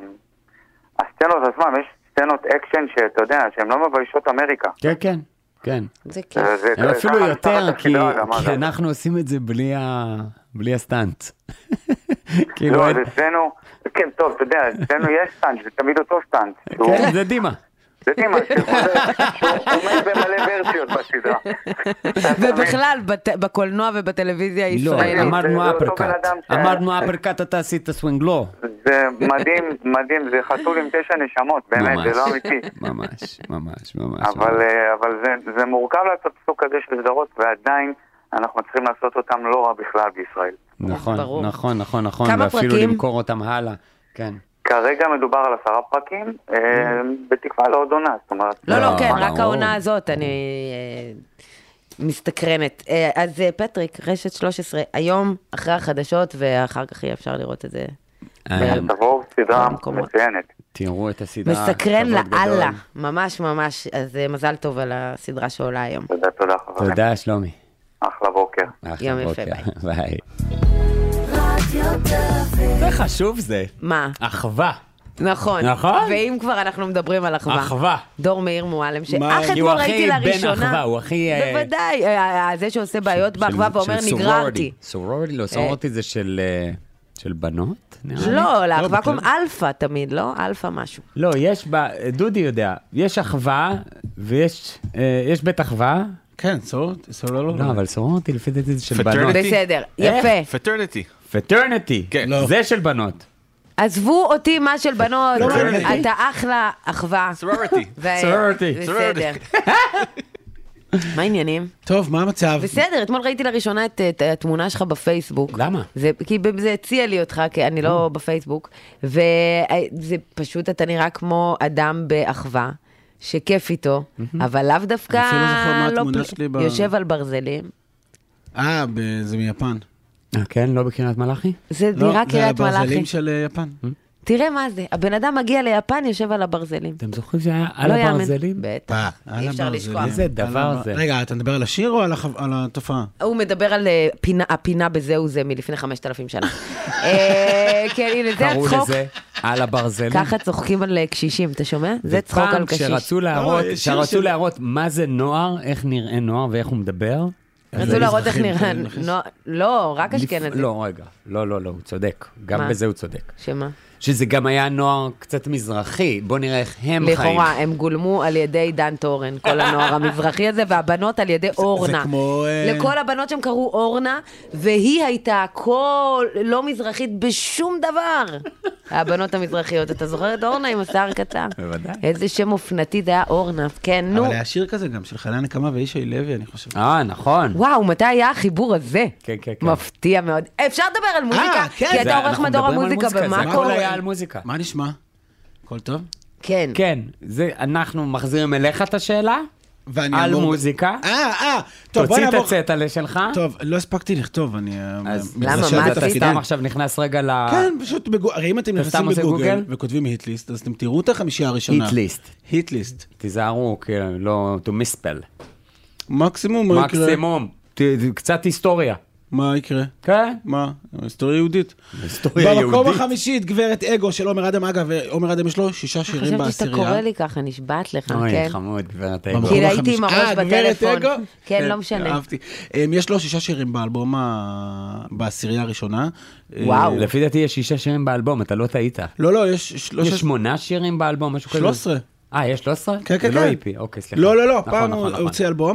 הסצנות עצמם, יש סצנות אקשן שאתה יודע, שהן לא מביישות אמריקה. כן, כן, כן. זה כיף. אה, זה- הם זה- אפילו ככה יותר, נפתחת כי הסדרה גם, כי אגב. אנחנו עושים את זה בלי ה- בלי הסטנט. כאילו, לא, אין- אז אצלנו, כן, טוב, אתה יודע, אצלנו יש סטנט, זה תמיד אותו סטנט. שהוא- כן, זה דימה. זה דימה, שהוא עומד במלא ורסיות בסדרה. ובכלל, בת- בקולנוע ובטלוויזיה לא, הישראלית. אמרנו זה אותו אפרקט. בן אדם ש- אמרנו אפרקט, אתה עשית סווינג לא. זה מדהים, מדהים, זה חתול עם תשע נשמות, באמת, ממש. זה לא אמיתי. ממש, ממש, ממש. אבל, ממש. אה, אבל זה, זה מורכב לעשות סוג כזה של סדרות, ועדיין אנחנו צריכים לעשות אותם לא רע בכלל בישראל. נכון, ברור. נכון, נכון, נכון, כמה ואפילו פרקים? למכור אותם הלאה. כן. כרגע מדובר על עשרה פרקים, אה, בתקווה לעוד עונה, זאת אומרת... לא, לא, לא, כן, רק ברור. העונה הזאת, אני אה, מסתקרנת. אה, אז אה, פטריק, רשת שלוש עשרה, היום, אחרי החדשות, ואחר כך יהיה אפשר לראות את זה. אה, תבואו סדרה במקומות. מצוינת. תראו את הסדרה. מסקרן כבוד גדול. לאללה, ממש ממש, אז אה, מזל טוב על הסדרה שעולה היום. תודה, תודה חברים. תודה, שלומי. אחלה בוקר. אחלה יום יפה, בוקר. ביי. זה חשוב זה. מה? אחווה. נכון. נכון? ואם כבר אנחנו מדברים על אחווה. אחווה. דור מאיר מועלם, מה? שאך כי אתמול הוא הכי ראיתי בן לראשונה. אחווה, הוא הכי, אה, בוודאי, אה, אה, זה שעושה בעיות באחווה ואומר נגררתי. סורורטי, לא, סורורטי זה של אה, של בנות? נראה לי. לא, לאחווה בכלל. קוראים אלפא תמיד, לא? אלפא משהו. לא, יש בה, דודי יודע, יש אחווה ויש אה, יש בית אחווה. כן, סורות, סורות. לא, אבל סורורטי לפי דעתי זה של Fraternity? בנות. בסדר, איך? יפה. פטרניטי. פטרניטי, כן. לא. זה של בנות. עזבו אותי מה של בנות, לא מעניין אותי. אתה אחלה אחווה. סורורטי. ו- סורורטי. בסדר. מה העניינים? טוב, מה המצב? בסדר, אתמול ראיתי לראשונה את את התמונה שלך בפייסבוק. למה? זה, כי ב- זה הציע לי אותך, כי אני לא בפייסבוק, וזה פשוט, אתה נראה כמו אדם באחווה, שכיף איתו, אבל לאו דווקא... אני אפילו לא זוכר מה התמונה פל- שלי ב- יושב על ברזלים. אה, ב- זה מיפן. אה, כן? לא בקריית מלאכי? זה לא, נראה קריית זה מלאכי. הברזלים של אה, יפן. תראה מה זה, הבן אדם מגיע ליפן, יושב על הברזלים. אתם זוכרים שהיה על לא יאמן. הברזלים? בטח, אה, על אי אפשר הברזלים. לשכוח. איזה על דבר הבר- זה. רגע, אתה מדבר על השיר או על החו- על התופעה? הוא מדבר על אה, פינה, הפינה בזהו זה מלפני חמשת אלפים שנה. כן, הנה, זה קראו הצחוק. לזה על הברזלים. ככה צוחקים על קשישים, אתה שומע? זה צחוק על קשיש. פעם כשרצו להראות, כשרצו להראות מה זה נוער, איך נראה נוער ואיך הוא מדבר. רצו להראות איך נראה. לא, רק אשכנזי. לא, רגע. לא, לא, לא, הוא צודק. גם בזה הוא צודק. שמה? שזה גם היה נוער קצת מזרחי. בוא נראה איך הם חיים. לכאורה, הם גולמו על ידי דן טורן, כל הנוער המזרחי הזה, והבנות על ידי אורנה. זה כמו... לכל הבנות שם קראו אורנה, והיא הייתה כל לא מזרחית בשום דבר. הבנות המזרחיות, אתה זוכר את אורנה עם השיער קצר? בוודאי. איזה שם אופנתי, זה היה אורנה, כן, נו. אבל היה שיר כזה גם, של חנה נקמה ואישי לוי, אני חושב. אה, נכון. וואו, מתי היה החיבור הזה? כן, כן, כן. מפתיע מאוד. אפשר לדבר על מוזיקה? כן. כי אתה עורך מדור המוזיקה זה במאקו. הכל היה על מוזיקה. מה נשמע? הכל טוב? כן. כן, זה, אנחנו מחזירים אליך את השאלה, על מוזיקה. אה, אה, טוב, בוא תוציא את נעבור. הצטלה שלך. טוב, לא הספקתי לכתוב, אני... אז למה? מתרשם מה, את אתה התפקידים. סתם עכשיו נכנס רגע ל... כן, פשוט, בגו- הרי אם אתם אתה סתם נכנסים עושה בגוגל גוגל? וכותבים היטליסט, אז אתם תראו את החמישייה הראשונה. היטליסט. היטליסט. תיזהרו, כאילו, לא, to misspell. מקסימום, מה יקרה? מקסימום. ת- קצת היסטוריה. מה יקרה? כן? מה? היסטוריה יהודית. היסטוריה במקום יהודית. החמישית, גברת אגו של עומר אדם, אגב, עומר אדם יש לו שישה שירים חשבתי בעשירייה. שאתה קורא לי ככה, נשבעת לך, אוי, כן? חמוד, גברת במקום אגו. כי החמישי- ראיתי עם הראש אה, גברת בטלפון. אגו? כן, לא משנה. אהבתי. אמ, יש לו שישה שירים באלבום, ה- בעשירייה הראשונה. וואו. אה, לפי דעתי יש שישה שירים באלבום, אתה לא טעית. לא, לא, יש שלושה... יש שמונה שירים באלבום, משהו כזה? שלוש עשרה. אה, יש שלוש עשרה? כן, כן, זה לא כן. איפי, אוקיי, סליחה. לא, לא, לא, נכון, פעם נכון, הוא נכון. הוציא אלבום,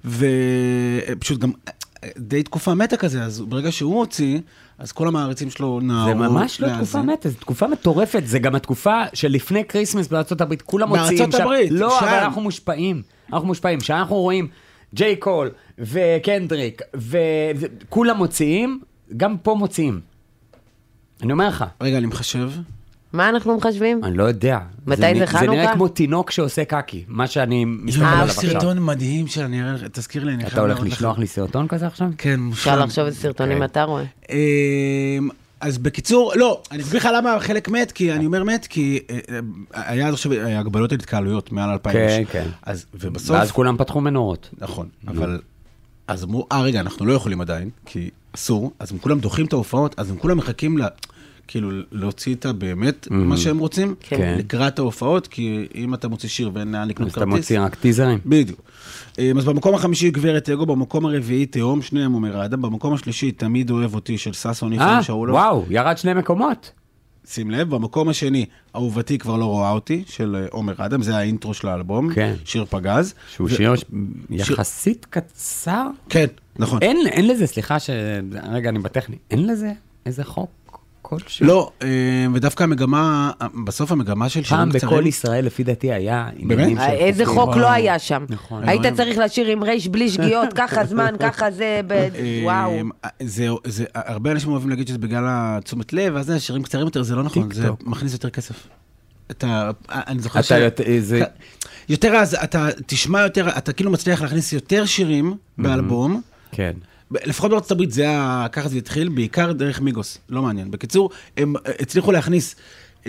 ופשוט גם די תקופה מתה כזה, אז ברגע שהוא הוציא, אז כל המעריצים שלו נערו. זה ממש לא להאזין. תקופה מתה, זו תקופה מטורפת, זה גם התקופה שלפני קריסמס בארצות הברית, כולם מוציאים בארצות הברית, לא, שם. אבל אנחנו מושפעים, אנחנו מושפעים, שאנחנו רואים ג'יי קול וקנדריק, וכולם מוציאים, גם פה מוציאים. אני אומר לך, רגע, אני מחשב. מה אנחנו מחשבים? אני לא יודע. מתי זה, זה זה חנוכה? נראה כמו תינוק שעושה קקי, מה שאני מסתכל יואו, עליו יש עכשיו. סרטון מדהים שאני אראה לך, תזכיר לי, אני אתה חייב הולך להראות לך. לשלוח לי סרטון כזה עכשיו? כן, מושלם. אפשר לחשוב איזה סרטונים כן. אתה רואה. אמ, אז בקיצור, לא, אני אסביר לך למה חלק מת, כי אני אומר מת, כי אה, אה, היה עד עכשיו אה, הגבלות על התקהלויות מעל אלפיים כן, איש. כן. אז, ובסוף, ואז כולם פתחו מנורות. נכון, אבל, אז אמרו, אה רגע, אנחנו לא יכולים עדיין, כי אסור, אז הם כולם דוחים את ההופעות, אז הם כולם מחכים ל... כאילו, להוציא את באמת מה שהם רוצים, כן. לקראת ההופעות, כי אם אתה מוציא שיר ואין לאן לקנות אז אתה כרטיס... מוציא רק טיזרים. בדיוק. אז במקום החמישי גברת אגו, במקום הרביעי תהום, שניהם אומר האדם, במקום השלישי תמיד אוהב אותי של ששון אה, ניחם שאולוב. וואו, ירד שני מקומות. שים לב, במקום השני, אהובתי כבר לא רואה אותי, של עומר אדם, זה האינטרו של האלבום, כן. שיר פגז. שהוא ו- שיר יחסית קצר. כן, נכון. אין, אין לזה, סליחה ש... רגע, אני בטכני. אין לזה איזה חוק כלשהו? לא, אה, ודווקא המגמה, בסוף המגמה של פעם שירים בכל קצרים, ישראל, לפי דעתי, היה עניינים של איזה חוקים. חוק לא היה שם. נכון. היית נכון. צריך לשיר עם רייש בלי שגיאות, ככה זמן, ככה זה, ב- אה, וואו. זה, זה, הרבה אנשים אוהבים להגיד שזה בגלל התשומת לב, אז זה, שירים קצרים יותר, זה לא נכון, זה טיקטוק. מכניס יותר כסף. אתה, אני זוכר אתה יותר- זה- יותר אז, אתה תשמע יותר, אתה כאילו מצליח להכניס יותר שירים באלבום, כן. לפחות בארצות הברית זה היה, ככה זה התחיל, בעיקר דרך מיגוס, לא מעניין. בקיצור, הם הצליחו להכניס אה,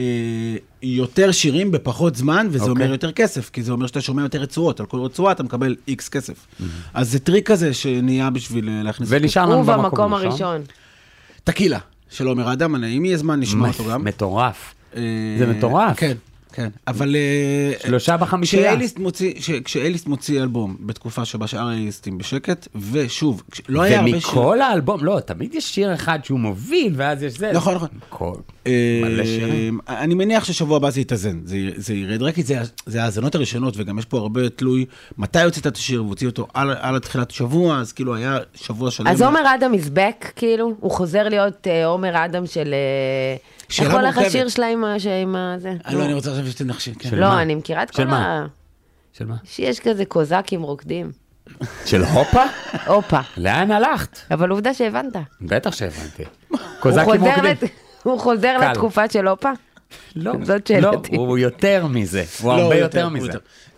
יותר שירים בפחות זמן, וזה אוקיי. אומר יותר כסף, כי זה אומר שאתה שומע יותר רצועות, על כל רצועה אתה מקבל איקס כסף. אז זה טריק כזה שנהיה בשביל אה, להכניס... ונשאר לנו הוא במקום במקום הראשון. הראשון. טקילה, של עומר אדם, אם יהיה זמן נשמע אותו גם. מטורף. אה, זה מטורף. כן, כן, אבל... אה, שלושה בחמישייה. כשאליסט מוציא, ש- כשאליסט מוציא אלבום, בתקופה שבה שאר האליסטים בשקט, ושוב, כש- לא היה הרבה שיר... ומכל האלבום, לא, תמיד יש שיר אחד שהוא מוביל, ואז יש זה. נכון, נכון. כל- אה, מלא שירים. אני מניח ששבוע הבא זה יתאזן, זה, זה ירד רק כי זה, זה האזנות הראשונות, וגם יש פה הרבה תלוי מתי הוצאת את השיר, והוציא אותו על, על התחילת השבוע, אז כאילו היה שבוע שלם. אז עומר אדם is back, כאילו, הוא חוזר להיות אה, עומר אדם של... אה, שאלה איך הולך מורכבת. השיר שלה עם ה- עם הזה? אני, לא, אני רוצה עכשיו שתנחשי, כן. של לא, מה? אני מכירה את של כל מה? ה... של מה? שיש כזה קוזקים רוקדים. של הופה? הופה. לאן הלכת? אבל עובדה שהבנת. בטח שהבנתי. הוא קוזקים חוזר רוקדים. לת- הוא חוזר קל. לתקופה של הופה? לא, זאת לא, שאלתי. הוא יותר מזה, הוא לא, הרבה הוא יותר הוא מזה. יותר.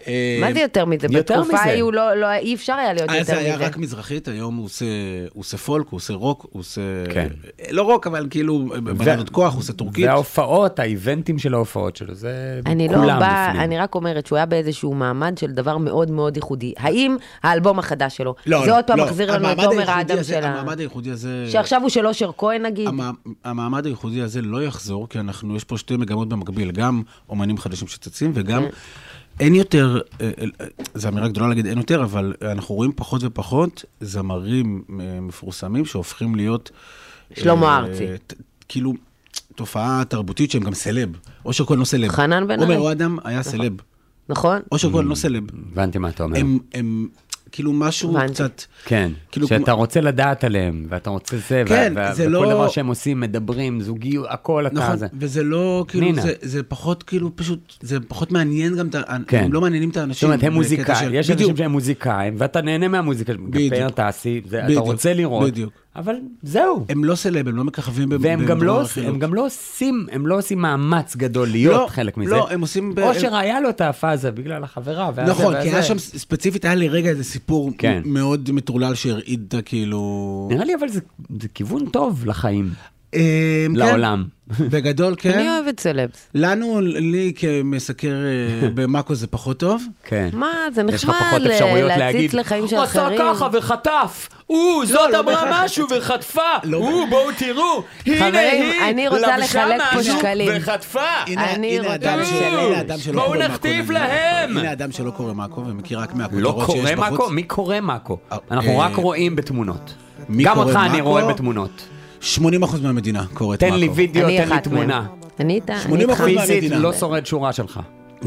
מה זה יותר מזה? בתקופה ההיא אי אפשר היה להיות יותר מזה. אז זה היה רק מזרחית, היום הוא עושה פולק, הוא עושה רוק, הוא עושה... לא רוק, אבל כאילו, בננות כוח, הוא עושה טורקית. וההופעות, האיבנטים של ההופעות שלו, זה כולם אני בפנים. לא באה, אני רק אומרת שהוא היה באיזשהו מעמד של דבר מאוד מאוד ייחודי. האם האלבום החדש שלו, זה עוד פעם מחזיר לנו את עומר האדם שלה. המעמד הייחודי הזה... שעכשיו הוא של אושר כהן נגיד. המעמד הייחודי הזה לא יחזור, כי אנחנו, יש פה שתי מגמות במקביל, גם אומנים חדשים שצצים, וגם אין יותר, זו אמירה גדולה להגיד אין יותר, אבל אנחנו רואים פחות ופחות זמרים מפורסמים שהופכים להיות... שלמה ארצי. כאילו, תופעה תרבותית שהם גם סלב. אושר כהן לא סלב. חנן בן ארי. עומר אדם היה סלב. נכון. אושר כהן לא סלב. הבנתי מה אתה אומר. הם... כאילו משהו קצת... כן, שאתה רוצה לדעת עליהם, ואתה רוצה זה, וכל דבר שהם עושים, מדברים, זוגיות, הכל אתה זה. נכון, וזה לא, כאילו, זה פחות, כאילו, פשוט, זה פחות מעניין גם, הם לא מעניינים את האנשים. זאת אומרת, הם מוזיקאים, יש אנשים שהם מוזיקאים, ואתה נהנה מהמוזיקה, גפר, תעשי, אתה רוצה לראות, אבל זהו. הם לא סלב, הם לא מככבים במדבר והם גם לא עושים, הם לא עושים מאמץ גדול להיות חלק מזה. לא, הם עושים... אושר היה לו את הפאזה בגלל החברה. נכון, כי היה שם ספציפית, היה לי רגע איזה סיפור מאוד מטורלל שהרעיד כאילו... נראה לי אבל זה כיוון טוב לחיים. לעולם. בגדול, כן. אני אוהבת סלבס. לנו, לי כמסקר במאקו זה פחות טוב. כן. מה, זה נחמד להציץ לחיים של אחרים. עשה ככה וחטף. או, זאת אמרה משהו וחטפה. או, בואו תראו. הנה היא, לבשה משהו וחטפה. אני רוצה לשלם. בואו נכתיב להם. הנה אדם שלא קורא מאקו ומכיר רק לא מהכותרות שיש קורא בחוץ. מאקו? מי קורא מאקו? אנחנו רק רואים בתמונות. גם אותך אני רואה בתמונות. שמונים אחוז מהמדינה קוראת מאקו. תן לי וידאו, תן לי תמונה. אני איתה. שמונים אחוז מהמדינה. לא שורד שורה שלך.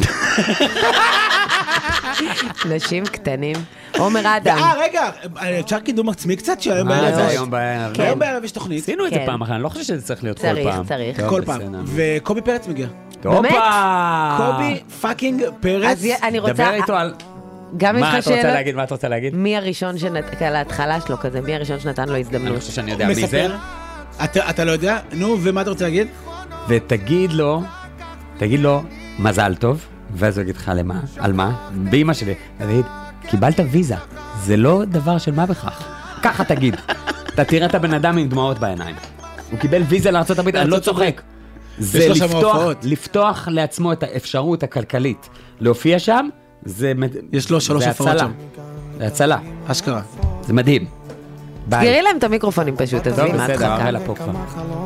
נשים קטנים. עומר אדם. אה, רגע, אפשר קידום עצמי קצת שהיום בערב? זה היום בערב. היום בערב יש תוכנית. עשינו את זה פעם אחת, אני לא חושב שזה צריך להיות כל פעם. צריך, צריך. כל פעם. וקובי פרץ מגיע. באמת? קובי פאקינג פרץ. אז אני רוצה... דבר איתו על... גם יש מה לך אתה רוצה שאלות? להגיד? מה אתה רוצה להגיד? מי הראשון שנתן, להתחלה שלו כזה, מי הראשון שנתן לו הזדמנות? אני חושב שאני יודע מי זה. אתה לא יודע? נו, ומה אתה רוצה להגיד? ותגיד לו, תגיד לו, מזל טוב, ואז הוא יגיד לך למה, על מה? באמא שלי, תגיד, קיבלת ויזה, זה לא דבר של מה בכך. ככה תגיד, אתה תראה את הבן אדם עם דמעות בעיניים. הוא קיבל ויזה לארצות הברית, אני לא צוחק. זה לפתוח לעצמו את האפשרות הכלכלית. להופיע שם, זה יש לו שלוש הופעות שם. זה הצלה. אשכרה. זה מדהים. סגרי להם את המיקרופונים פשוט, אז טוב, בסדר, הראלה פה כבר.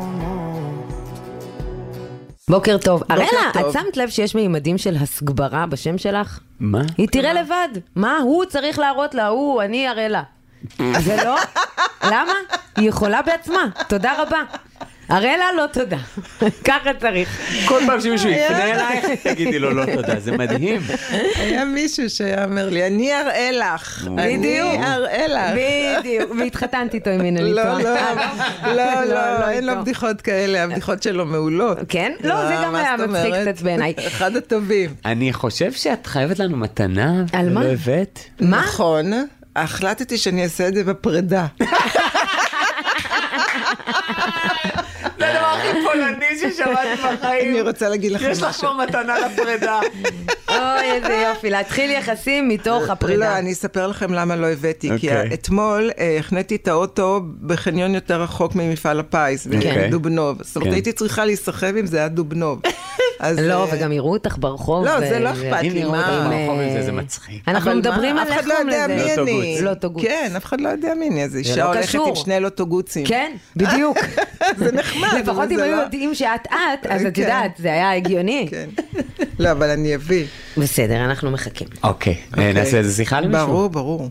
בוקר טוב. הראלה, את שמת לב שיש מימדים של הסגברה בשם שלך? מה? היא תראה לבד. מה? הוא צריך להראות לה, הוא, אני הראלה. זה לא? למה? היא יכולה בעצמה. תודה רבה. הראלה לא תודה. ככה צריך. כל פעם שמישהו יפנה אליי, תגידי לו לא תודה, זה מדהים. היה מישהו שאמר לי, אני אראה לך. אני אראה לך. בדיוק. והתחתנתי איתו עם הנה לי טועה. לא, לא, לא, אין לו בדיחות כאלה, הבדיחות שלו מעולות. כן? לא, זה גם היה מצחיק קצת בעיניי. אחד הטובים. אני חושב שאת חייבת לנו מתנה. על מה? לא הבאת. מה? נכון. החלטתי שאני אעשה את זה בפרידה. זה הדבר הכי פולני ששמעתי בחיים. אני רוצה להגיד לכם משהו. יש לך פה מתנה לפרידה. אוי, איזה יופי, להתחיל יחסים מתוך הפרידה. לא, אני אספר לכם למה לא הבאתי, כי אתמול הכנתי את האוטו בחניון יותר רחוק ממפעל הפיס, בדובנוב. זאת אומרת, הייתי צריכה להיסחב אם זה היה דובנוב. לא, וגם יראו אותך ברחוב. לא, זה לא אכפת לי. זה מצחיק. אנחנו מדברים על אף אחד לא יודע מי אני. לוטוגוץ. כן, אף אחד לא יודע מי אני. אז אישה הולכת עם שני לוטוגוצים. כן, בדיוק. זה נחמד. לפחות אם היו יודעים שאת את, אז את יודעת, זה היה הגיוני. כן. לא, אבל אני אביא. בסדר, אנחנו מחכים. אוקיי, נעשה איזה שיחה למישהו? ברור, ברור.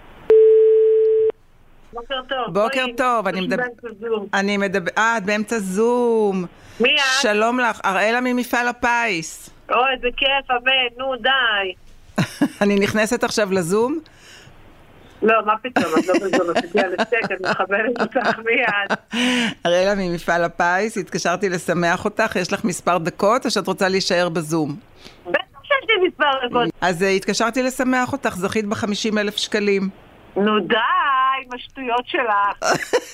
בוקר טוב. בוקר טוב, אני מדבר... אני מדבר... אה, את באמצע זום. מי את? שלום לך, אראלה ממפעל הפיס. אוי, איזה כיף, אבן, נו די. אני נכנסת עכשיו לזום? לא, מה פתאום, את לא בזום, את תגיע לסק, את מכוונת אותך, מי את? אראלה ממפעל הפיס, התקשרתי לשמח אותך, יש לך מספר דקות, או שאת רוצה להישאר בזום? בטח שיש לי מספר דקות. אז התקשרתי לשמח אותך, זכית ב-חמישים אלף שקלים. נו די, עם השטויות שלך.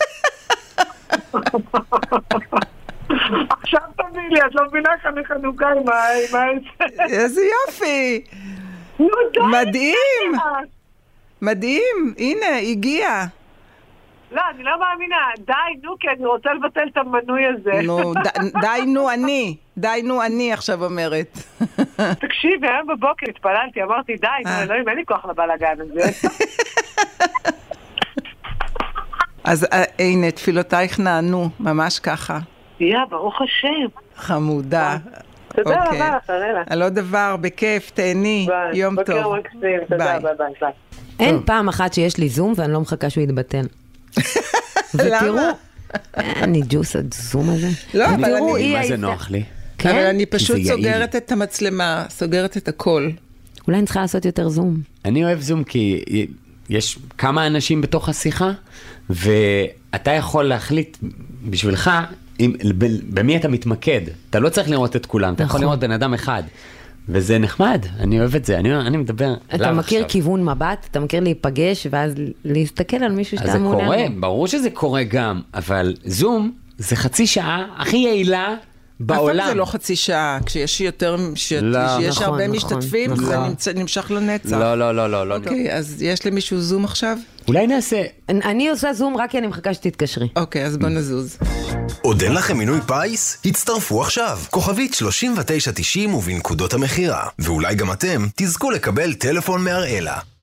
עכשיו תביא לי, את לא מבינה כאן חנוכה עם ה... איזה יופי. נו די. מדהים. מדהים, הנה, הגיע. לא, אני לא מאמינה. די, נו, כי אני רוצה לבטל את המנוי הזה. נו, די, נו, אני. די, נו, אני עכשיו אומרת. תקשיבי, היום בבוקר התפללתי, אמרתי, די, נו, אלוהים, אין לי כוח לבלגן הזה. אז הנה, תפילותייך נענו, ממש ככה. יא, ברוך השם. חמודה. תודה רבה לך, אראלה. על עוד דבר, בכיף, תהני, יום טוב. בוקר מקסים, תודה, ביי ביי. אין פעם אחת שיש לי זום ואני לא מחכה שהוא יתבטל. ותראו, אני ג'וס הזום הזה. לא, אבל אני... מה זה נוח לי? אבל אני פשוט סוגרת את המצלמה, סוגרת את הכל. אולי אני צריכה לעשות יותר זום. אני אוהב זום כי יש כמה אנשים בתוך השיחה, ואתה יכול להחליט בשבילך במי אתה מתמקד. אתה לא צריך לראות את כולם, אתה יכול לראות בן אדם אחד. וזה נחמד, אני אוהב את זה, אני, אני מדבר אתה מכיר עכשיו. כיוון מבט, אתה מכיר להיפגש, ואז להסתכל על מישהו שאתה מעוניין. אז זה קורה, ברור שזה קורה גם, אבל זום זה חצי שעה הכי יעילה בעולם. אבל זה לא חצי שעה, כשיש יותר, שיש לא, נכון, הרבה נכון, משתתפים, נכון. זה נמצא, נמשך לנצח. לא, לא, לא, לא. אוקיי, לא. אז יש למישהו זום עכשיו? אולי נעשה. אני, אני עושה זום רק כי אני מחכה שתתקשרי. אוקיי, אז בוא נזוז. עוד אין לכם מינוי פייס? הצטרפו עכשיו. כוכבית שלושים ותשע תשעים ובנקודות המחירה. ואולי גם אתם תזכו לקבל טלפון מאראלה.